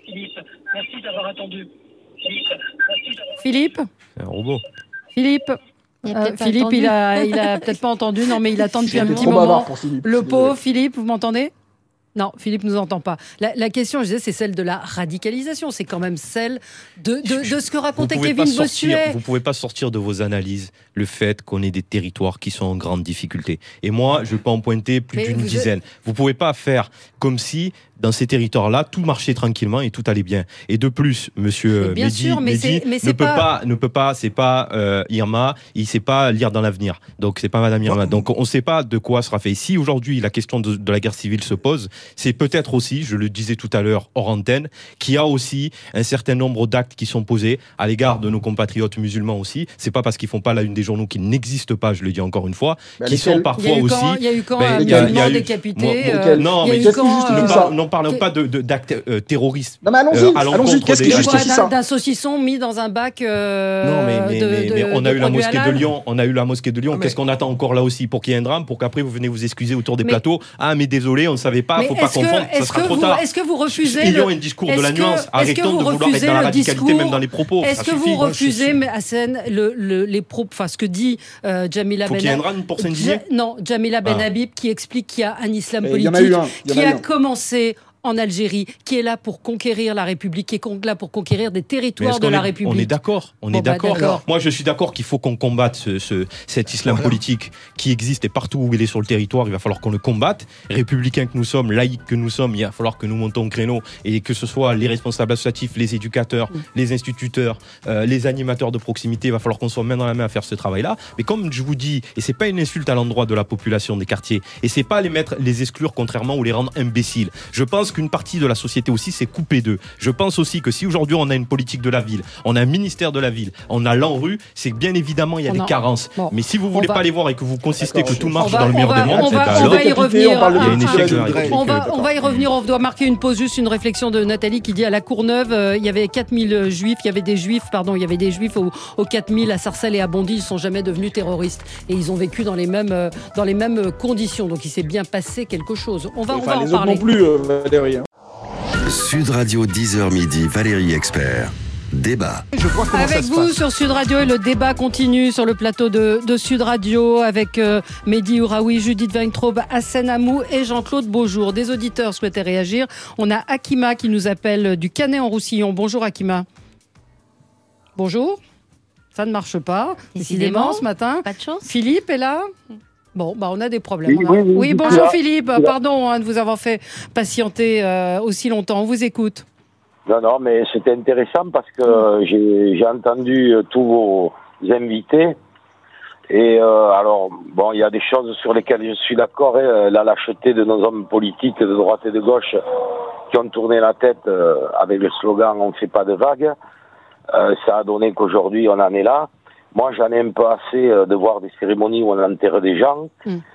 Philippe, c'est un robot. Philippe, il a peut-être pas entendu. Non, mais il attend depuis un petit moment. Le pauvre Philippe, vous m'entendez ? Non, Philippe ne nous entend pas. La question, je disais, c'est celle de la radicalisation. C'est quand même celle de ce que racontait Kevin Bossuet. Vous ne pouvez pas sortir de vos analyses le fait qu'on ait des territoires qui sont en grande difficulté. Et moi, je peux en pointer plus d'une dizaine. Vous ne pouvez pas faire comme si, dans ces territoires-là, tout marchait tranquillement et tout allait bien. Et de plus, monsieur Mehdi ne peut pas, c'est pas Irma, il ne sait pas lire dans l'avenir. Donc, c'est pas madame Irma. Donc, on ne sait pas de quoi sera fait. Si aujourd'hui, la question de la guerre civile se pose, c'est peut-être aussi, je le disais tout à l'heure hors antenne, qu'il y a aussi un certain nombre d'actes qui sont posés à l'égard de nos compatriotes musulmans aussi. C'est pas parce qu'ils font pas la une des journaux qu'ils n'existent pas, je le dis encore une fois, qui sont parfois aussi... Il y a eu quand un musulman décapité. Non, mais n'en parlons pas d'actes terroristes. Non, mais allons-y. Qu'est-ce qui justifie ça ? D'un saucisson mis dans un bac non, mais on a eu la mosquée de Lyon. On a eu la mosquée de Lyon. Qu'est-ce qu'on attend encore là aussi pour qu'il y ait un drame, pour qu'après vous venez vous excuser autour des plateaux ? Ah, mais désolé, on ne savait pas, faut pas confondre, ça sera trop tard. Est-ce que vous refusez il y a un discours de la nuance, arrêtons de vouloir être dans la radicalité même dans les propos. Est-ce que vous refusez, Hassen, les propos, enfin ce que dit Jamila Ben Habib? Faut qu'il y ait un drame pour s'indigner ? Non, Jamila Ben Habib qui explique qu'il y a un islam politique qui a commencé en Algérie, qui est là pour conquérir la République, qui est là pour conquérir des territoires de la République. On est d'accord. D'accord. Moi, je suis d'accord qu'il faut qu'on combatte cet islam politique qui existe et partout où il est sur le territoire, il va falloir qu'on le combatte. Républicains que nous sommes, laïcs que nous sommes, il va falloir que nous montons au créneau et que ce soit les responsables associatifs, les éducateurs, les instituteurs, les animateurs de proximité, il va falloir qu'on soit main dans la main à faire ce travail-là. Mais comme je vous dis, et c'est pas une insulte à l'endroit de la population des quartiers, et c'est pas les exclure contrairement ou les rendre imbéciles. Je pense que qu'une partie de la société aussi s'est coupée d'eux. Je pense aussi que si aujourd'hui on a une politique de la ville, on a un ministère de la ville, on a l'ANRU, c'est que bien évidemment il y a des carences. Bon. Mais si vous voulez pas les voir et que vous consistez que tout marche dans le meilleur des mondes, on va y revenir. On va y revenir. On doit marquer une pause, juste une réflexion de Nathalie qui dit à la Courneuve, il y avait 4000 juifs, il y avait des juifs aux 4000 à Sarcelles et à Bondy, ils sont jamais devenus terroristes et ils ont vécu dans les mêmes conditions. Donc il s'est bien passé quelque chose. On va en parler. Non plus, Valérie. Sud Radio 10h midi, Valérie Expert. Débat. Avec vous sur Sud Radio et le débat continue sur le plateau de Sud Radio avec Mehdi Ouraoui, Judith Weintraub, Hassen Amou et Jean-Claude Beaujour. Des auditeurs souhaitaient réagir. On a Akima qui nous appelle du Canet-en-Roussillon. Bonjour Akima. Bonjour. Ça ne marche pas. Décidément ce matin. Pas de chance. Philippe est là. Bon, on a des problèmes. Oui, bonjour Philippe. Pardon de vous avoir fait patienter aussi longtemps. On vous écoute. Non, mais c'était intéressant parce que j'ai entendu tous vos invités. Et alors, bon, il y a des choses sur lesquelles je suis d'accord. La lâcheté de nos hommes politiques de droite et de gauche qui ont tourné la tête avec le slogan « On ne fait pas de vagues ». Ça a donné qu'aujourd'hui, on en est là. Moi, j'en ai un peu assez de voir des cérémonies où on enterre des gens.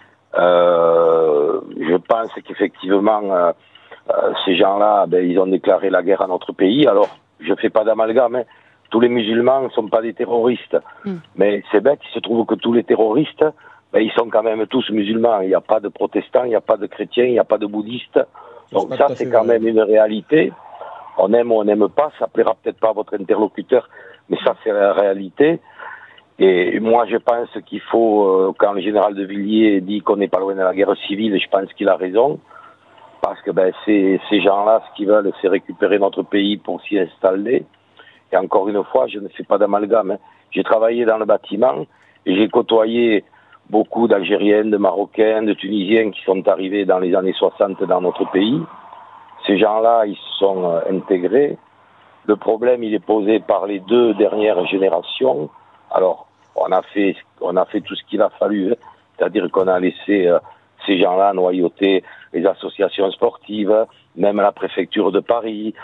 Je pense qu'effectivement, ces gens-là, ils ont déclaré la guerre à notre pays. Alors, je fais pas d'amalgame, hein. Tous les musulmans ne sont pas des terroristes. Mais c'est bête, il se trouve que tous les terroristes, ils sont quand même tous musulmans. Il n'y a pas de protestants, il n'y a pas de chrétiens, il n'y a pas de bouddhistes. Donc ça, c'est quand même une réalité. On aime ou on n'aime pas, ça plaira peut-être pas à votre interlocuteur, mais ça, c'est la réalité. Et moi, je pense qu'il faut, quand le général de Villiers dit qu'on n'est pas loin de la guerre civile, je pense qu'il a raison. Parce que ces gens-là, ce qu'ils veulent, c'est récupérer notre pays pour s'y installer. Et encore une fois, je ne fais pas d'amalgame. J'ai travaillé dans le bâtiment et j'ai côtoyé beaucoup d'Algériens, de Marocains, de Tunisiens qui sont arrivés dans les années 60 dans notre pays. Ces gens-là, ils se sont intégrés. Le problème, il est posé par les deux dernières générations. Alors, on a fait tout ce qu'il a fallu. C'est-à-dire qu'on a laissé ces gens-là noyauter les associations sportives, même la préfecture de Paris.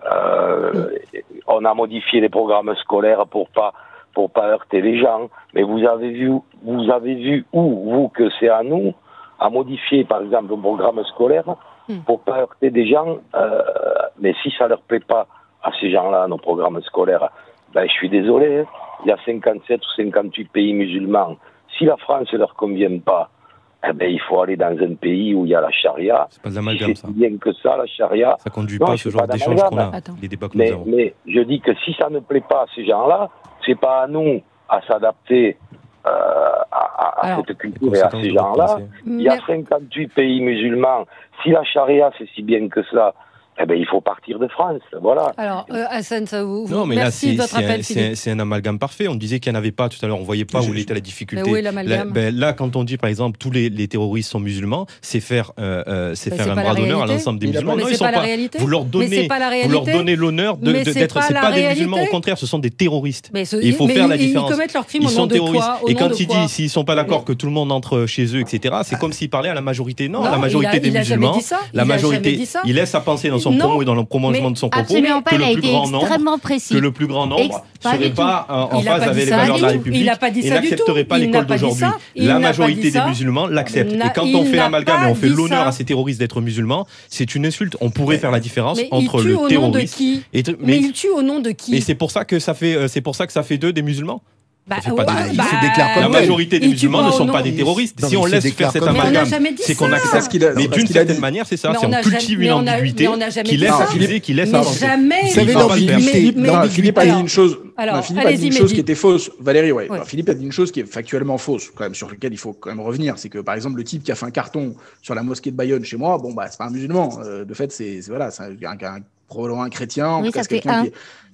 On a modifié les programmes scolaires pour pas heurter les gens. Mais vous avez vu où, vous, que c'est à nous à modifier, par exemple, un programme scolaire pour pas heurter des gens. Mais si ça leur plaît pas à ces gens-là, nos programmes scolaires, je suis désolé. Il y a 57 ou 58 pays musulmans. Si la France ne leur convient pas, il faut aller dans un pays où il y a la charia. C'est pas de l'amalgame, ça. C'est bien que ça, la charia. Ça conduit pas à ce genre d'échange qu'on a, les débats que nous avons. Mais je dis que si ça ne plaît pas à ces gens-là, c'est pas à nous à s'adapter à cette culture et à ces gens-là. Il y a 58 pays musulmans. Si la charia, c'est si bien que ça, il faut partir de France, voilà. Alors, Hassen, ça vous... Non, mais merci là, de votre appel, Philippe. c'est un amalgame parfait. On disait qu'il n'y en avait pas tout à l'heure, on ne voyait pas où était la difficulté. Mais où est l'amalgame ? Là, quand on dit, par exemple, tous les terroristes sont musulmans, c'est faire un bras d'honneur à l'ensemble des musulmans. Non, ils sont pas. Vous leur donnez l'honneur d'être... C'est pas des musulmans, au contraire, ce sont des terroristes. Il faut faire la différence. Ils commettent leurs crimes au nom de quoi ? Et quand il dit, s'ils ne sont pas d'accord que tout le monde entre chez eux, etc., c'est comme s'il parlait à la majorité. Non, la majorité des musulmans, la majorité, il laisse à penser dans son promo et dans le prolongement de son propos que le plus grand nombre serait pas en phase avec les valeurs de la République et n'accepterait pas l'école d'aujourd'hui. La majorité des musulmans l'acceptent. Et quand on fait l'amalgame et on fait l'honneur à ces terroristes d'être musulmans, c'est une insulte. On pourrait faire la différence entre le terroriste et... Mais il tue au nom de qui ? Et c'est pour ça que ça fait d'eux des musulmans. La majorité des musulmans ne sont pas des terroristes. Si on laisse faire cet amalgame, c'est qu'on accepte. Mais d'une certaine manière, c'est ça. On cultive une ambiguïté qui laisse accuser, qui laisse avancer. Philippe a dit une chose. Philippe a dit une chose qui était fausse. Valérie, Philippe a dit une chose qui est factuellement fausse, quand même, sur laquelle il faut quand même revenir. C'est que, par exemple, le type qui a fait un carton sur la mosquée de Bayonne chez moi, c'est pas un musulman. De fait, c'est probablement un chrétien. En tout cas, c'est quelqu'un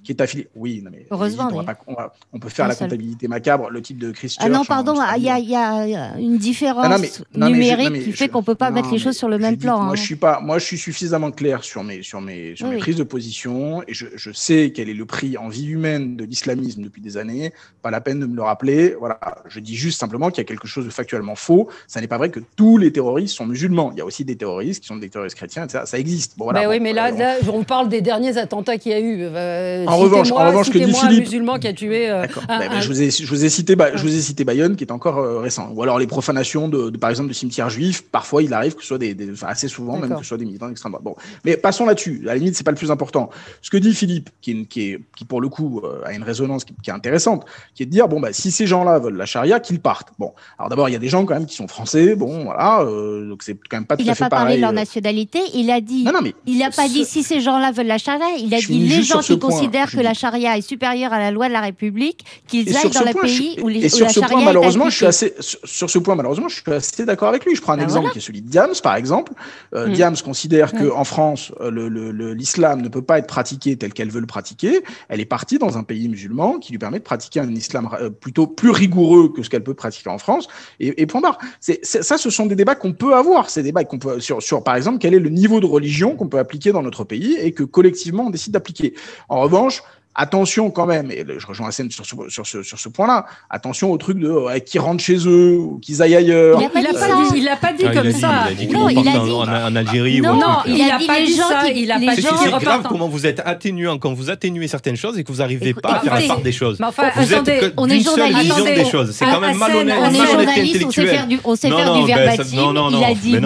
qui est affilié. Oui, non, mais heureusement. On peut faire la comptabilité macabre, le type de Christchurch. Ah non, pardon, il y a une différence numérique qui fait qu'on ne peut pas mettre les choses sur le même plan. Moi, je suis suffisamment clair sur mes prises de position et je sais quel est le prix en vie humaine de l'islamisme depuis des années. Pas la peine de me le rappeler. Voilà, je dis juste simplement qu'il y a quelque chose de factuellement faux. Ça n'est pas vrai que tous les terroristes sont musulmans. Il y a aussi des terroristes qui sont des terroristes chrétiens, etc. Ça existe. Bon, voilà, oui, mais là, on parle des derniers attentats qu'il y a eu. En revanche, ce que dit Philippe, un musulman qui a tué. Je vous ai cité Bayonne, qui est encore récent. Ou alors les profanations par exemple de cimetières juifs. Parfois, il arrive que ce soit assez souvent même que ce soit des militants d'extrême droite. Bon, mais passons là-dessus. À la limite, c'est pas le plus important. Ce que dit Philippe, qui pour le coup a une résonance qui est intéressante, qui est de dire si ces gens-là veulent la charia, qu'ils partent. Bon, alors d'abord, il y a des gens quand même qui sont français. Bon, voilà, donc c'est quand même pas tout à fait pareil. Il n'a pas parlé de leur nationalité. Il a dit. Il n'a pas dit si ces gens-là veulent la charia. Il a dit les gens qui considèrent que la charia est supérieure à la loi de la République, qu'ils aillent dans le pays où la charia est appliquée. Sur ce point, malheureusement, je suis assez d'accord avec lui. Je prends un exemple qui est celui de Diams, par exemple. Diams considère qu'en France, l'islam ne peut pas être pratiqué tel qu'elle veut le pratiquer. Elle est partie dans un pays musulman qui lui permet de pratiquer un islam plutôt plus rigoureux que ce qu'elle peut pratiquer en France. Et point barre. Ça, ce sont des débats qu'on peut avoir. Ces débats qu'on peut sur, par exemple, quel est le niveau de religion qu'on peut appliquer dans notre pays et que collectivement on décide d'appliquer. En revanche, attention quand même, et je rejoins Hassane sur ce point-là, attention au truc de qu'ils rentrent chez eux ou qu'ils aillent ailleurs. Il l'a pas dit comme ça. Non, il a dit en Algérie. Non, il a pas dit ça. Il a pas dit. C'est grave comment vous êtes atténuant quand vous atténuez certaines choses et que vous n'arrivez pas à faire la part des choses. Vous êtes d'une seule vision des choses. C'est quand même malhonnête. On est journaliste, on sait faire du verbatim. Il a dit.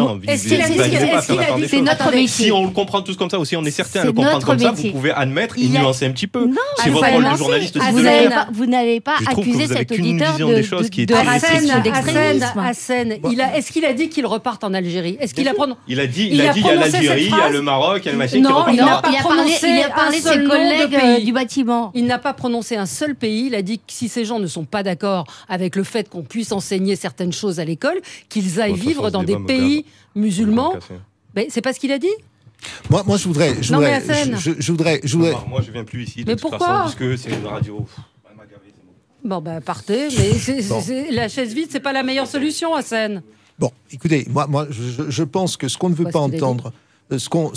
C'est notre métier. Si on le comprend tous comme ça, ou si on est certain de le comprendre comme ça, vous pouvez admettre et nuancer un petit peu. C'est votre rôle de journaliste aussi de le faire. Vous n'avez pas accusé cet auditeur de racisme, d'extrémisme. Hassane, est-ce qu'il a dit qu'il reparte en Algérie? Est-ce qu'il a prononcé? Il a dit il y a l'Algérie, il y a le Maroc, il y a le machin qui repartent. Il a parlé de ses collègues du bâtiment. Il n'a pas prononcé un seul pays. Il a dit que si ces gens ne sont pas d'accord avec le fait qu'on puisse enseigner certaines choses à l'école, qu'ils aillent vivre dans des pays musulmans. Mais c'est pas ce qu'il a dit? Moi, je voudrais. Moi, je viens plus ici. Mais pourquoi? Parce que c'est une radio. Partez. Mais la chaise vide, c'est pas la meilleure solution, Hassane. Bon, écoutez, moi, je pense que ce qu'on ne veut pas entendre. Ce qu'on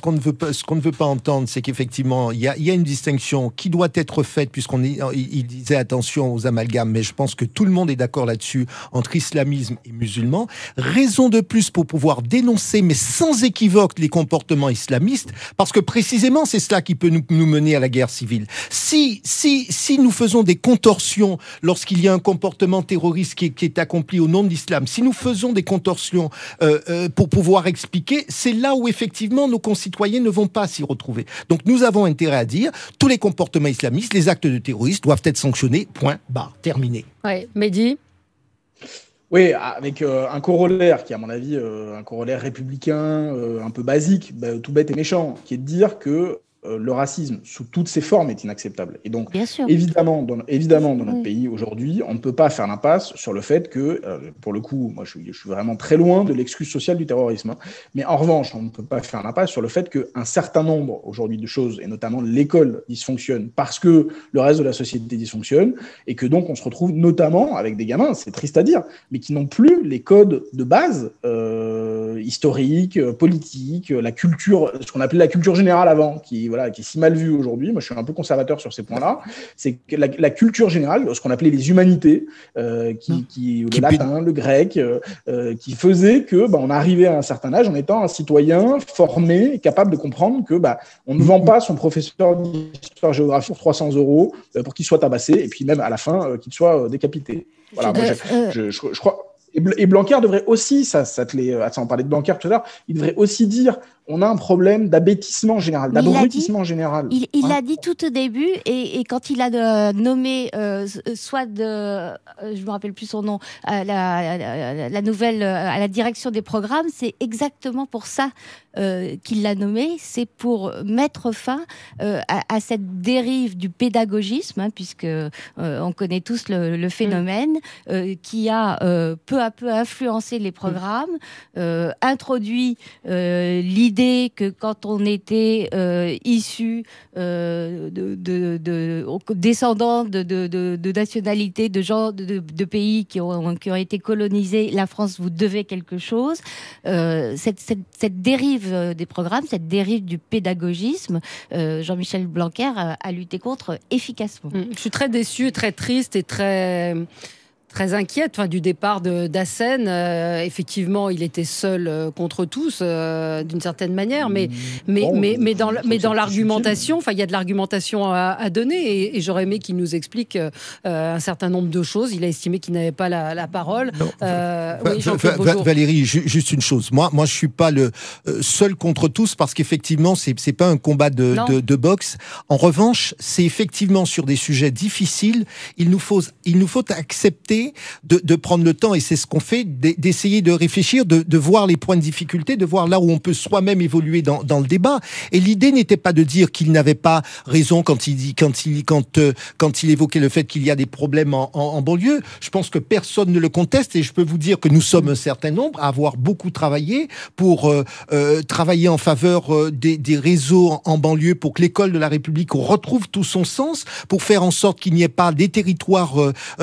ne veut pas entendre, c'est qu'effectivement, il y a une distinction qui doit être faite, il disait attention aux amalgames, mais je pense que tout le monde est d'accord là-dessus, entre islamisme et musulman. Raison de plus pour pouvoir dénoncer, mais sans équivoque, les comportements islamistes, parce que précisément, c'est cela qui peut nous mener à la guerre civile. Si nous faisons des contorsions lorsqu'il y a un comportement terroriste qui est accompli au nom de l'islam, si nous faisons des contorsions pour pouvoir expliquer, c'est là où effectivement, nos concitoyens ne vont pas s'y retrouver. Donc, nous avons intérêt à dire tous les comportements islamistes, les actes de terrorisme doivent être sanctionnés. Point, barre, terminé. Oui, Mehdi ? Oui, avec un corollaire qui est, à mon avis, un corollaire républicain, un peu basique, tout bête et méchant, qui est de dire que le racisme, sous toutes ses formes, est inacceptable. Et donc, évidemment, dans notre pays aujourd'hui, on ne peut pas faire l'impasse sur le fait que, pour le coup, moi je suis vraiment très loin de l'excuse sociale du terrorisme. Hein. Mais en revanche, on ne peut pas faire l'impasse sur le fait qu'un certain nombre aujourd'hui de choses, et notamment l'école, dysfonctionne parce que le reste de la société dysfonctionne, et que donc on se retrouve notamment avec des gamins, c'est triste à dire, mais qui n'ont plus les codes de base historiques, politiques, la culture, ce qu'on appelait la culture générale avant, qui est si mal vu aujourd'hui. Moi, je suis un peu conservateur sur ces points-là. C'est que la culture générale, ce qu'on appelait les humanités, le latin, le grec, qui faisait que on arrivait à un certain âge en étant un citoyen formé, capable de comprendre que on ne vend pas son professeur d'histoire-géographie pour 300 € pour qu'il soit tabassé et puis même à la fin qu'il soit décapité. Voilà. Je crois. Et Blanquer devrait aussi, ça on parlait de Blanquer tout à l'heure, il devrait aussi dire on a un problème d'abêtissement général, d'abrutissement général. Il l'a dit tout au début, et quand il a nommé je me rappelle plus son nom, la nouvelle à la direction des programmes, c'est exactement pour ça qu'il l'a nommé, c'est pour mettre fin à cette dérive du pédagogisme, puisque on connaît tous le phénomène, qui a peu à peu influencé les programmes, introduit l'idée l'idée que quand on était issu descendants de nationalités, de gens de pays qui ont été colonisés, la France vous devait quelque chose. Cette dérive des programmes, cette dérive du pédagogisme, Jean-Michel Blanquer a lutté contre efficacement. Je suis très déçue, très triste et très inquiète du départ d'Hassen. Effectivement, il était seul contre tous, d'une certaine manière, mais dans l'argumentation, il y a de l'argumentation à donner, et j'aurais aimé qu'il nous explique un certain nombre de choses. Il a estimé qu'il n'avait pas la parole. Valérie, juste une chose. Moi, je suis pas le seul contre tous, parce qu'effectivement, c'est pas un combat de boxe. En revanche, c'est effectivement sur des sujets difficiles, il nous faut accepter de prendre le temps, et c'est ce qu'on fait, d'essayer de réfléchir, de voir les points de difficulté, de voir là où on peut soi-même évoluer dans le débat. Et l'idée n'était pas de dire qu'il n'avait pas raison quand il évoquait le fait qu'il y a des problèmes en banlieue. Je pense que personne ne le conteste, et je peux vous dire que nous sommes un certain nombre à avoir beaucoup travaillé pour travailler en faveur des réseaux en banlieue, pour que l'école de la République retrouve tout son sens, pour faire en sorte qu'il n'y ait pas des territoires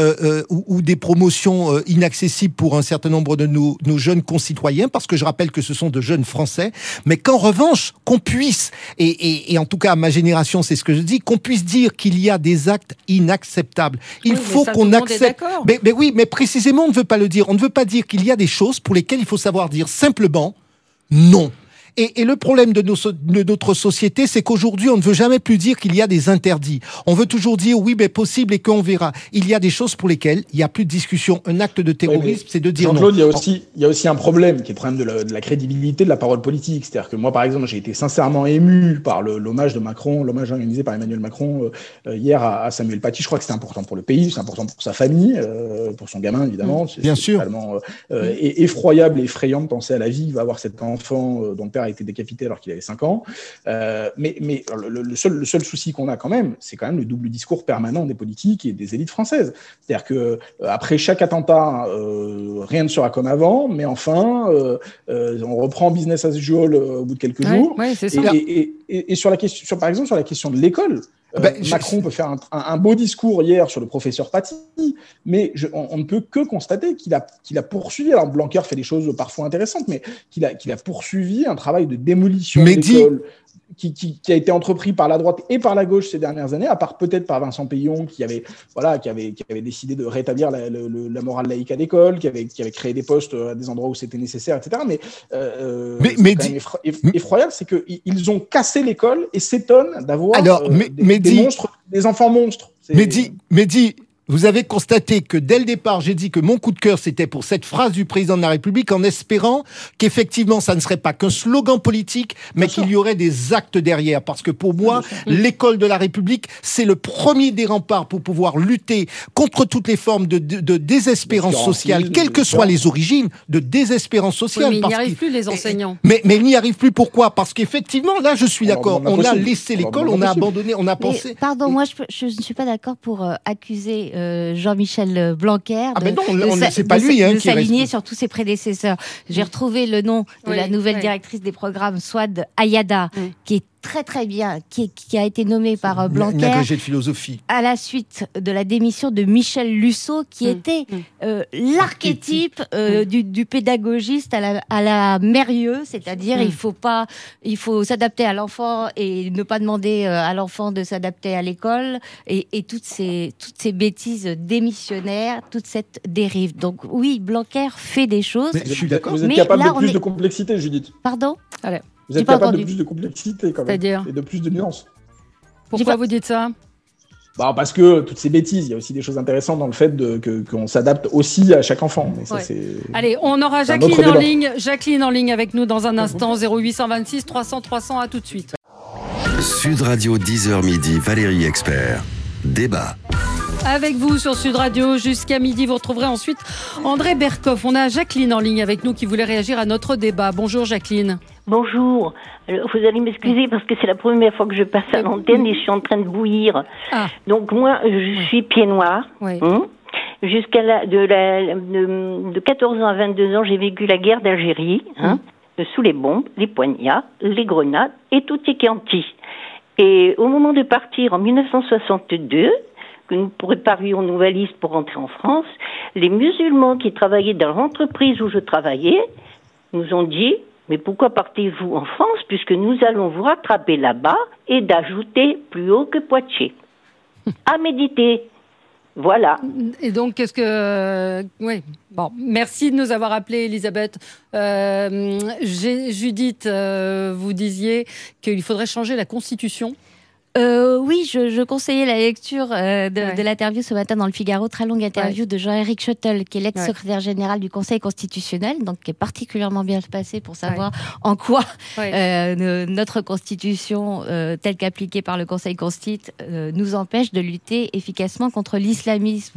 ou des promotions inaccessibles pour un certain nombre de nos jeunes concitoyens, parce que je rappelle que ce sont de jeunes Français, mais qu'en revanche, qu'on puisse, et en tout cas à ma génération, c'est ce que je dis, qu'on puisse dire qu'il y a des actes inacceptables. Il faut qu'on accepte. Mais oui, mais précisément, on ne veut pas le dire. On ne veut pas dire qu'il y a des choses pour lesquelles il faut savoir dire simplement non. Et le problème de notre société, c'est qu'aujourd'hui, on ne veut jamais plus dire qu'il y a des interdits. On veut toujours dire oui, mais possible, et qu'on verra. Il y a des choses pour lesquelles il n'y a plus de discussion. Un acte de terrorisme, c'est de dire non. Jean-Claude, il y a aussi un problème, qui est le problème de la crédibilité de la parole politique. C'est-à-dire que moi, par exemple, j'ai été sincèrement ému par l'hommage de Macron, l'hommage organisé par Emmanuel Macron hier à Samuel Paty. Je crois que c'est important pour le pays, c'est important pour sa famille, pour son gamin, évidemment. Bien sûr. C'est totalement effroyable et effrayant de penser à la vie. Il va avoir cet enfant dont le père a été décapité alors qu'il avait 5 ans. Mais le seul souci qu'on a quand même, c'est quand même le double discours permanent des politiques et des élites françaises. C'est-à-dire que après chaque attentat, rien ne sera comme avant, mais enfin, on reprend business as usual au bout de quelques jours. Ouais, c'est ça. Et sur la question, par exemple, sur la question de l'école, Macron peut faire un beau discours hier sur le professeur Paty, mais on ne peut que constater qu'il a poursuivi. Alors Blanquer fait des choses parfois intéressantes, mais qu'il a poursuivi un travail de démolition de l'école qui a été entrepris par la droite et par la gauche ces dernières années, à part peut-être par Vincent Peillon qui avait décidé de rétablir la morale laïque à l'école, qui avait créé des postes à des endroits où c'était nécessaire, etc. Mais effroyable, c'est qu'ils ont cassé l'école et s'étonnent d'avoir des enfants monstres. Mehdi, vous avez constaté que dès le départ, j'ai dit que mon coup de cœur, c'était pour cette phrase du président de la République, en espérant qu'effectivement, ça ne serait pas qu'un slogan politique, mais qu'il y aurait des actes derrière. Parce que pour moi, l'école de la République, c'est le premier des remparts pour pouvoir lutter contre toutes les formes de désespérance sociale, quelles que soient les origines, de désespérance sociale. Oui, mais ils n'y arrivent plus, les enseignants. Mais ils n'y arrivent plus, pourquoi ? Parce qu'effectivement, là, je suis d'accord, on a laissé l'école, on a abandonné, on a pensé... Pardon, moi, je ne suis pas d'accord pour accuser Jean-Michel Blanquer de s'aligner sur tous ses prédécesseurs. J'ai retrouvé le nom de la nouvelle directrice des programmes, Souad Ayada, qui est très très bien, qui a été nommée par Blanquer agrégée de philosophie à la suite de la démission de Michel Luceau, qui était l'archétype du pédagogiste à la Mérieux, c'est-à-dire il faut s'adapter à l'enfant et ne pas demander à l'enfant de s'adapter à l'école, et toutes ces bêtises démissionnaires, toute cette dérive. Donc oui, Blanquer fait des choses. Je suis d'accord. Vous êtes capable de plus de complexité, Judith. Pardon ? Allez. Vous êtes capable de plus de complexité, quand même. C'est-à-dire ? Et de plus de nuances. Pourquoi vous dites ça ? Parce que toutes ces bêtises, il y a aussi des choses intéressantes dans le fait qu'on s'adapte aussi à chaque enfant. Mais ça, allez, on aura Jacqueline en ligne avec nous dans un instant. 0826 300 300, à tout de suite. Sud Radio 10h midi, Valérie Expert. Débat. Avec vous sur Sud Radio jusqu'à midi. Vous retrouverez ensuite André Berkoff. On a Jacqueline en ligne avec nous qui voulait réagir à notre débat. Bonjour Jacqueline. Bonjour. Vous allez m'excuser parce que c'est la première fois que je passe à l'antenne et je suis en train de bouillir. Donc moi, je suis pied noir. Jusqu'à de 14 ans à 22 ans, j'ai vécu la guerre d'Algérie. sous les bombes, les poignards, les grenades et tout est quanti. Et au moment de partir en 1962, que nous préparions nos valises pour rentrer en France, les musulmans qui travaillaient dans l'entreprise où je travaillais nous ont dit « Mais pourquoi partez-vous en France puisque nous allons vous rattraper là-bas et d'ajouter plus haut que Poitiers ?» À méditer. Voilà. Et donc, qu'est-ce que... Oui, bon, merci de nous avoir appelés, Elisabeth. Judith, vous disiez qu'il faudrait changer la Constitution. Oui, je conseillais la lecture de l'interview ce matin dans le Figaro, très longue interview de Jean-Éric Schuttel, qui est l'ex-secrétaire général du Conseil constitutionnel, donc qui est particulièrement bien placé pour savoir en quoi notre Constitution, telle qu'appliquée par le Conseil Constit, nous empêche de lutter efficacement contre l'islamisme.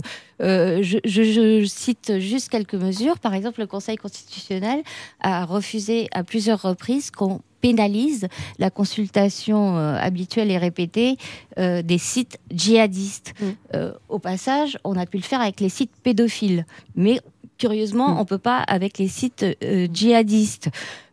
Je cite juste quelques mesures. Par exemple, le Conseil constitutionnel a refusé à plusieurs reprises qu'on pénalise la consultation habituelle et répétée des sites djihadistes. Au passage, on a pu le faire avec les sites pédophiles, mais curieusement, on ne peut pas avec les sites djihadistes.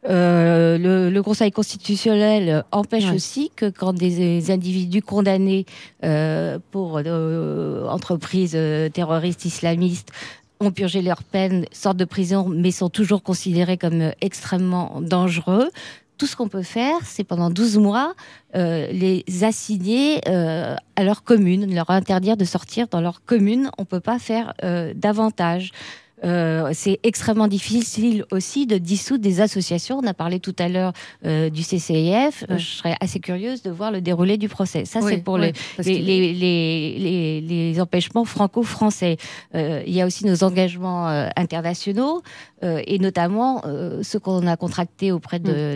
Le Conseil constitutionnel empêche aussi que quand des individus condamnés pour entreprises terroristes islamistes ont purgé leur peine, sortent de prison, mais sont toujours considérés comme extrêmement dangereux. Tout ce qu'on peut faire, c'est pendant 12 mois les assigner à leur commune, leur interdire de sortir dans leur commune. On ne peut pas faire davantage. C'est extrêmement difficile aussi de dissoudre des associations. On a parlé tout à l'heure du CCIF. Je serais assez curieuse de voir le déroulé du procès. Ça, c'est pour les empêchements franco-français. Il y a aussi nos engagements internationaux et notamment ceux qu'on a contractés auprès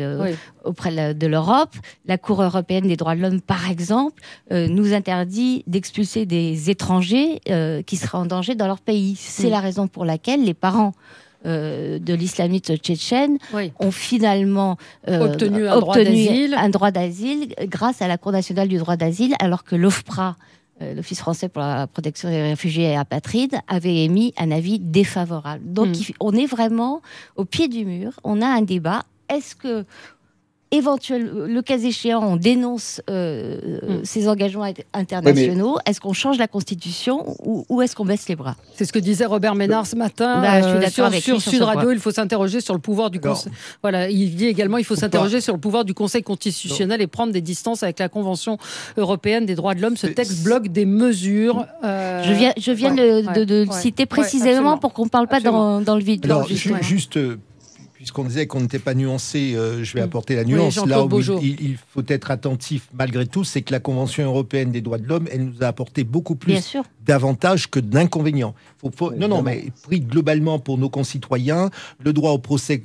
de l'Europe. La Cour européenne des droits de l'homme, par exemple, nous interdit d'expulser des étrangers qui seraient en danger dans leur pays. C'est la raison pour laquelle les parents de l'islamiste tchétchène ont finalement obtenu un droit d'asile grâce à la Cour nationale du droit d'asile, alors que l'OFPRA, l'Office français pour la protection des réfugiés et apatrides, avait émis un avis défavorable. Donc on est vraiment au pied du mur, on a un débat. Est-ce que éventuellement, le cas échéant, on dénonce ces engagements internationaux? Est-ce qu'on change la Constitution ou est-ce qu'on baisse les bras? C'est ce que disait Robert Ménard ce matin sur Sud Radio. Il faut s'interroger sur le pouvoir du Conseil. Voilà, il dit également il faut s'interroger sur le pouvoir du Conseil constitutionnel et prendre des distances avec la Convention européenne des droits de l'homme. Ce texte bloque des mesures. Je viens de le citer précisément pour qu'on ne parle pas dans le vide. Alors, juste puisqu'on disait qu'on n'était pas nuancé, je vais apporter la nuance. Là où il faut être attentif malgré tout, c'est que la Convention européenne des droits de l'homme, elle nous a apporté beaucoup plus d'avantages que d'inconvénients. Mais pris globalement pour nos concitoyens, le droit au procès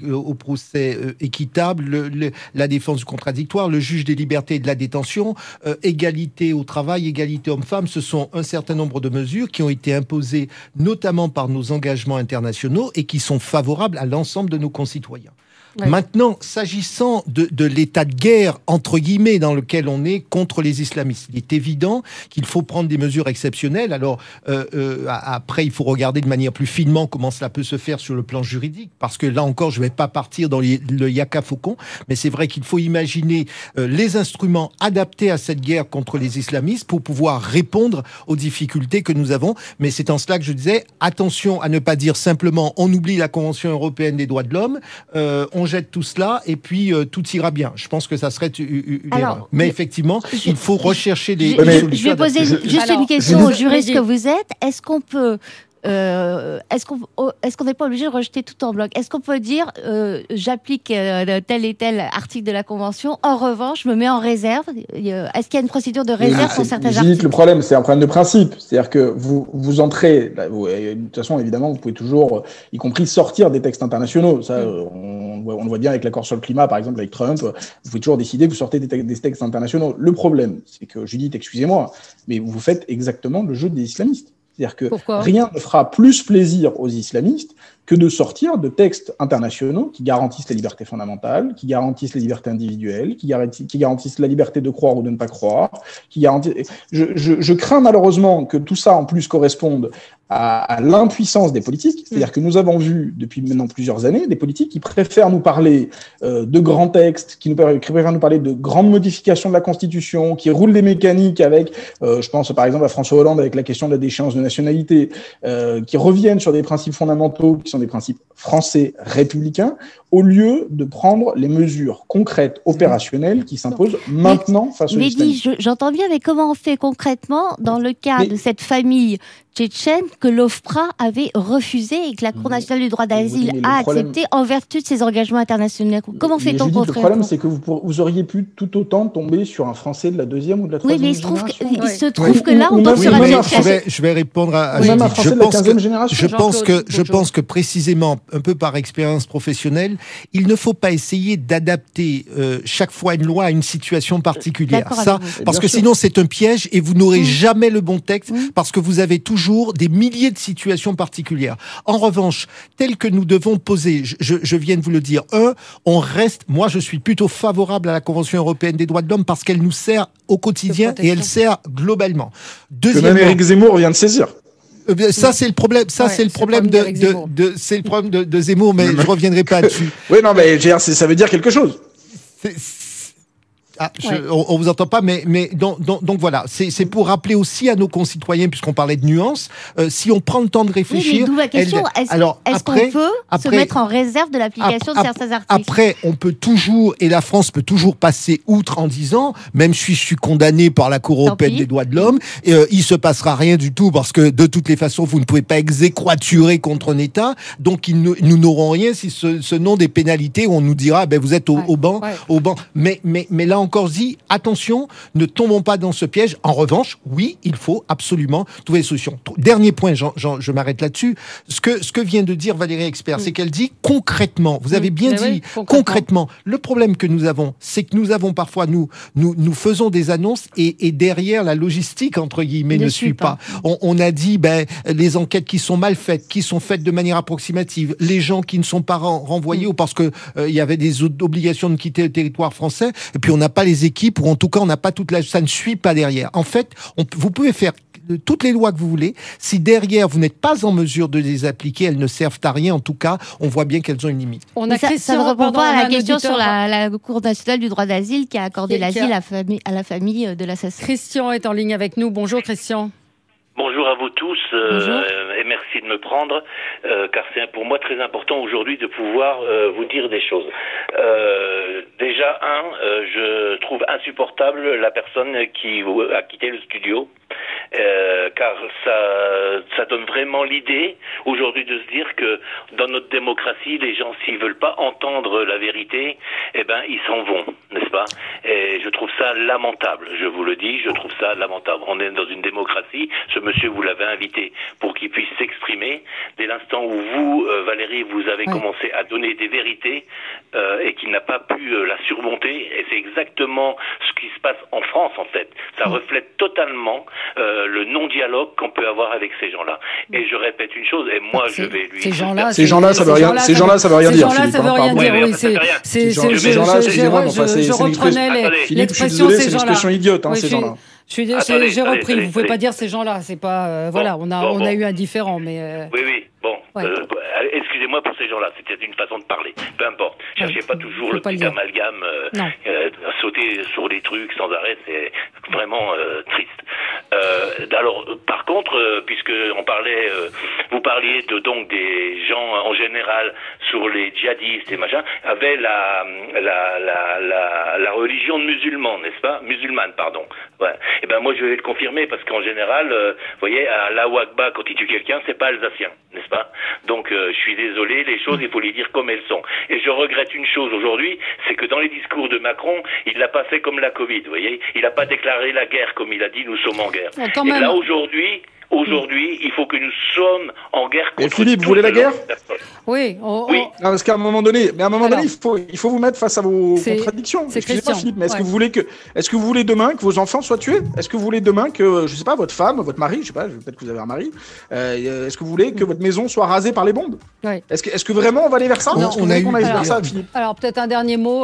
équitable, la défense du contradictoire, le juge des libertés et de la détention, égalité au travail, égalité homme-femme, ce sont un certain nombre de mesures qui ont été imposées notamment par nos engagements internationaux et qui sont favorables à l'ensemble de nos concitoyens. Maintenant, s'agissant de l'état de guerre, entre guillemets, dans lequel on est contre les islamistes, il est évident qu'il faut prendre des mesures exceptionnelles. Alors, après, il faut regarder de manière plus finement comment cela peut se faire sur le plan juridique, parce que là encore, je ne vais pas partir dans le yaka faucon, mais c'est vrai qu'il faut imaginer les instruments adaptés à cette guerre contre les islamistes pour pouvoir répondre aux difficultés que nous avons. Mais c'est en cela que je disais, attention à ne pas dire simplement on oublie la Convention européenne des droits de l'homme, on jette tout cela et puis tout ira bien. Je pense que ça serait une erreur. Mais effectivement, il faut rechercher des solutions. Je vais poser juste une question aux juristes que vous êtes. Est-ce qu'on peut... est-ce qu'on n'est pas obligé de rejeter tout en bloc? Est-ce qu'on peut dire j'applique tel et tel article de la Convention, en revanche je me mets en réserve? Est-ce qu'il y a une procédure de réserve pour certains articles? Le problème, c'est un problème de principe, c'est-à-dire que vous entrez, de toute façon évidemment vous pouvez toujours, y compris sortir des textes internationaux, ça on le voit bien avec l'accord sur le climat par exemple avec Trump, vous pouvez toujours décider que vous sortez des textes internationaux. Le problème, c'est que Judith, excusez-moi, mais vous faites exactement le jeu des islamistes. C'est-à-dire que rien ne fera plus plaisir aux islamistes que de sortir de textes internationaux qui garantissent les libertés fondamentales, qui garantissent les libertés individuelles, qui garantissent la liberté de croire ou de ne pas croire, je crains malheureusement que tout ça en plus corresponde à l'impuissance des politiques, c'est-à-dire que nous avons vu depuis maintenant plusieurs années des politiques qui préfèrent nous parler de grands textes, qui préfèrent nous parler de grandes modifications de la Constitution, qui roulent des mécaniques avec, je pense par exemple à François Hollande avec la question de la déchéance de nationalité, qui reviennent sur des principes fondamentaux qui sont des principes français républicains, au lieu de prendre les mesures concrètes, opérationnelles qui s'imposent maintenant face aux islamistes. J'entends bien, mais comment on fait concrètement dans le cas de cette famille tchétchène que l'OFPRA avait refusé et que la Cour nationale du droit d'asile a accepté en vertu de ses engagements internationaux? Comment fait-on concrètement? Le problème, c'est que vous auriez pu tout autant tomber sur un Français de la deuxième ou de la troisième génération. Il se trouve que là, on tombe sur un Tchétchène. Je vais répondre à même un Français de la 15e génération. Je pense que précisément, un peu par expérience professionnelle, il ne faut pas essayer d'adapter chaque fois une loi à une situation particulière. Parce que sinon, c'est un piège et vous n'aurez jamais le bon texte parce que vous avez toujours des milliers de situations particulières. En revanche, tel que nous devons poser, je viens de vous le dire, moi je suis plutôt favorable à la Convention européenne des droits de l'homme parce qu'elle nous sert au quotidien et elle sert globalement. Que même Éric Zemmour vient de saisir. Ça c'est le problème. C'est le problème de Zemmour, mais je reviendrai pas dessus. Oui, non, mais ça veut dire quelque chose. On vous entend pas, mais donc voilà, c'est pour rappeler aussi à nos concitoyens, puisqu'on parlait de nuances, si on prend le temps de réfléchir. D'où la question, est-ce qu'on peut se mettre en réserve de l'application de certains articles? Après, on peut toujours, et la France peut toujours passer outre en disant, même si je suis condamné par la Cour européenne des droits de l'homme, il se passera rien du tout, parce que de toutes les façons, vous ne pouvez pas exéquaturer contre un État, donc nous n'aurons rien si ce nom des pénalités, on nous dira, vous êtes au banc. Mais là encore dit, attention, ne tombons pas dans ce piège. En revanche, oui, il faut absolument trouver des solutions. Dernier point, je m'arrête là-dessus. Ce que vient de dire Valérie Expert, c'est qu'elle dit concrètement, vous avez bien dit, concrètement. Le problème que nous avons, c'est que nous avons parfois, nous faisons des annonces et derrière la logistique, entre guillemets, ne suit pas. On a dit, les enquêtes qui sont mal faites, qui sont faites de manière approximative, les gens qui ne sont pas renvoyés ou parce que il y avait des obligations de quitter le territoire français, et puis on n'a pas les équipes, ou en tout cas on n'a pas ça ne suit pas derrière. En fait, vous pouvez faire toutes les lois que vous voulez, si derrière vous n'êtes pas en mesure de les appliquer, elles ne servent à rien. En tout cas, on voit bien qu'elles ont une limite. Ça ne répond pas à la question sur la Cour nationale du droit d'asile qui a accordé l'asile à la famille de l'assassin. Christian est en ligne avec nous. Bonjour Christian. Bonjour à vous tous et merci de me prendre car c'est pour moi très important aujourd'hui de pouvoir vous dire des choses. Déjà, je trouve insupportable la personne qui a quitté le studio car ça donne vraiment l'idée aujourd'hui de se dire que dans notre démocratie, les gens s'ils veulent pas entendre la vérité, ils s'en vont, n'est-ce pas? Et je trouve ça lamentable, je vous le dis, je trouve ça lamentable. On est dans une démocratie, ce monsieur vous l'avez invité pour qu'il puisse s'exprimer. Dès l'instant où vous, Valérie, vous avez commencé à donner des vérités et qu'il n'a pas pu la surmonter, et c'est exactement ce qui se passe en France en fait. Ça reflète totalement le non-dialogue qu'on peut avoir avec ces gens-là. Et je répète une chose, et moi je vais lui... Ces gens-là, ça veut rien dire. Ces gens-là, ça veut rien dire, oui. Je reprenais l'expression ces gens-là. C'est une expression idiote, ces gens-là. J'ai repris. Vous pouvez pas dire ces gens-là. C'est pas on a eu un différent, mais. Oui. Bon, excusez-moi pour ces gens-là. C'était une façon de parler. Peu importe. Cherchez pas toujours le petit amalgame. Sauter sur des trucs sans arrêt, c'est vraiment triste. Alors, par contre, puisque vous parliez donc des gens en général sur les djihadistes et machin, avait la religion musulmane, pardon. Ouais. Et moi je vais le confirmer parce qu'en général, vous voyez, à Allahu Akbar quand il tue quelqu'un, c'est pas alsacien, n'est-ce pas? Donc je suis désolé, les choses il faut les dire comme elles sont. Et je regrette une chose aujourd'hui, c'est que dans les discours de Macron, il l'a pas fait comme la Covid, vous voyez, il a pas déclaré la guerre comme il a dit nous sommes en guerre. Et là aujourd'hui, Aujourd'hui, il faut que nous sommes en guerre contre. Et Philippe, vous voulez la guerre? Oui. Oui. Non, parce qu'à un moment donné, il faut vous mettre face à vos contradictions. Excusez-moi, Philippe, mais est-ce que vous voulez demain que vos enfants soient tués? Est-ce que vous voulez demain que, je sais pas, votre femme, votre mari, je sais pas, peut-être que vous avez un mari, est-ce que vous voulez que votre maison soit rasée par les bombes? Oui. Est-ce que vraiment on va aller vers ça? Alors peut-être un dernier mot.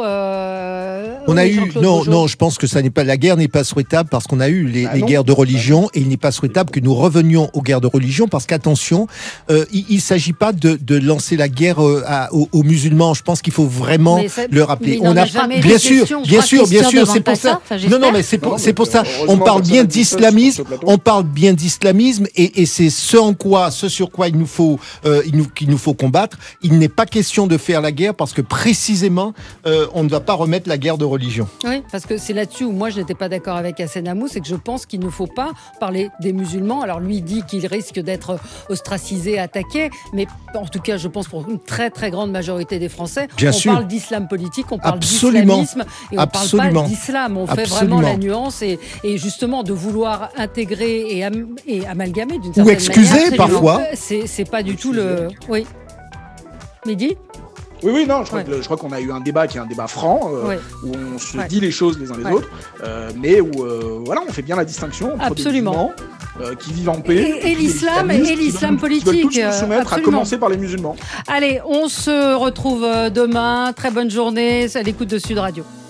Non, je pense que la guerre n'est pas souhaitable parce qu'on a eu les guerres de religion et il n'est pas souhaitable que nous revenions aux guerres de religion parce qu'attention, il ne s'agit pas de lancer la guerre aux musulmans. Je pense qu'il faut vraiment le rappeler. Bien sûr, c'est pour ça. Non, mais c'est pour ça. On parle bien d'islamisme, et c'est ce sur quoi il nous faut combattre. Il n'est pas question de faire la guerre parce que précisément, on ne va pas remettre la guerre de religion. Oui, parce que c'est là-dessus où moi je n'étais pas d'accord avec Hassan Amou, c'est que je pense qu'il ne faut pas parler des musulmans. Alors lui, il dit qu'il risque d'être ostracisé, attaqué, mais en tout cas, je pense pour une très très grande majorité des Français, parle d'islam politique, on parle d'islamisme et on ne parle pas d'islam. On fait vraiment la nuance et justement de vouloir intégrer et amalgamer d'une certaine manière. Ou excuser parfois. C'est pas du tout le... Oui. Mehdi ? Oui, non, je crois qu'on a eu un débat qui est un débat franc, où on se dit les choses les uns les autres, mais où on fait bien la distinction entre des musulmans qui vivent en paix et l'islam politique. Qui veulent tous nous soumettre, à commencer par les musulmans. Allez, on se retrouve demain. Très bonne journée à l'écoute de Sud Radio.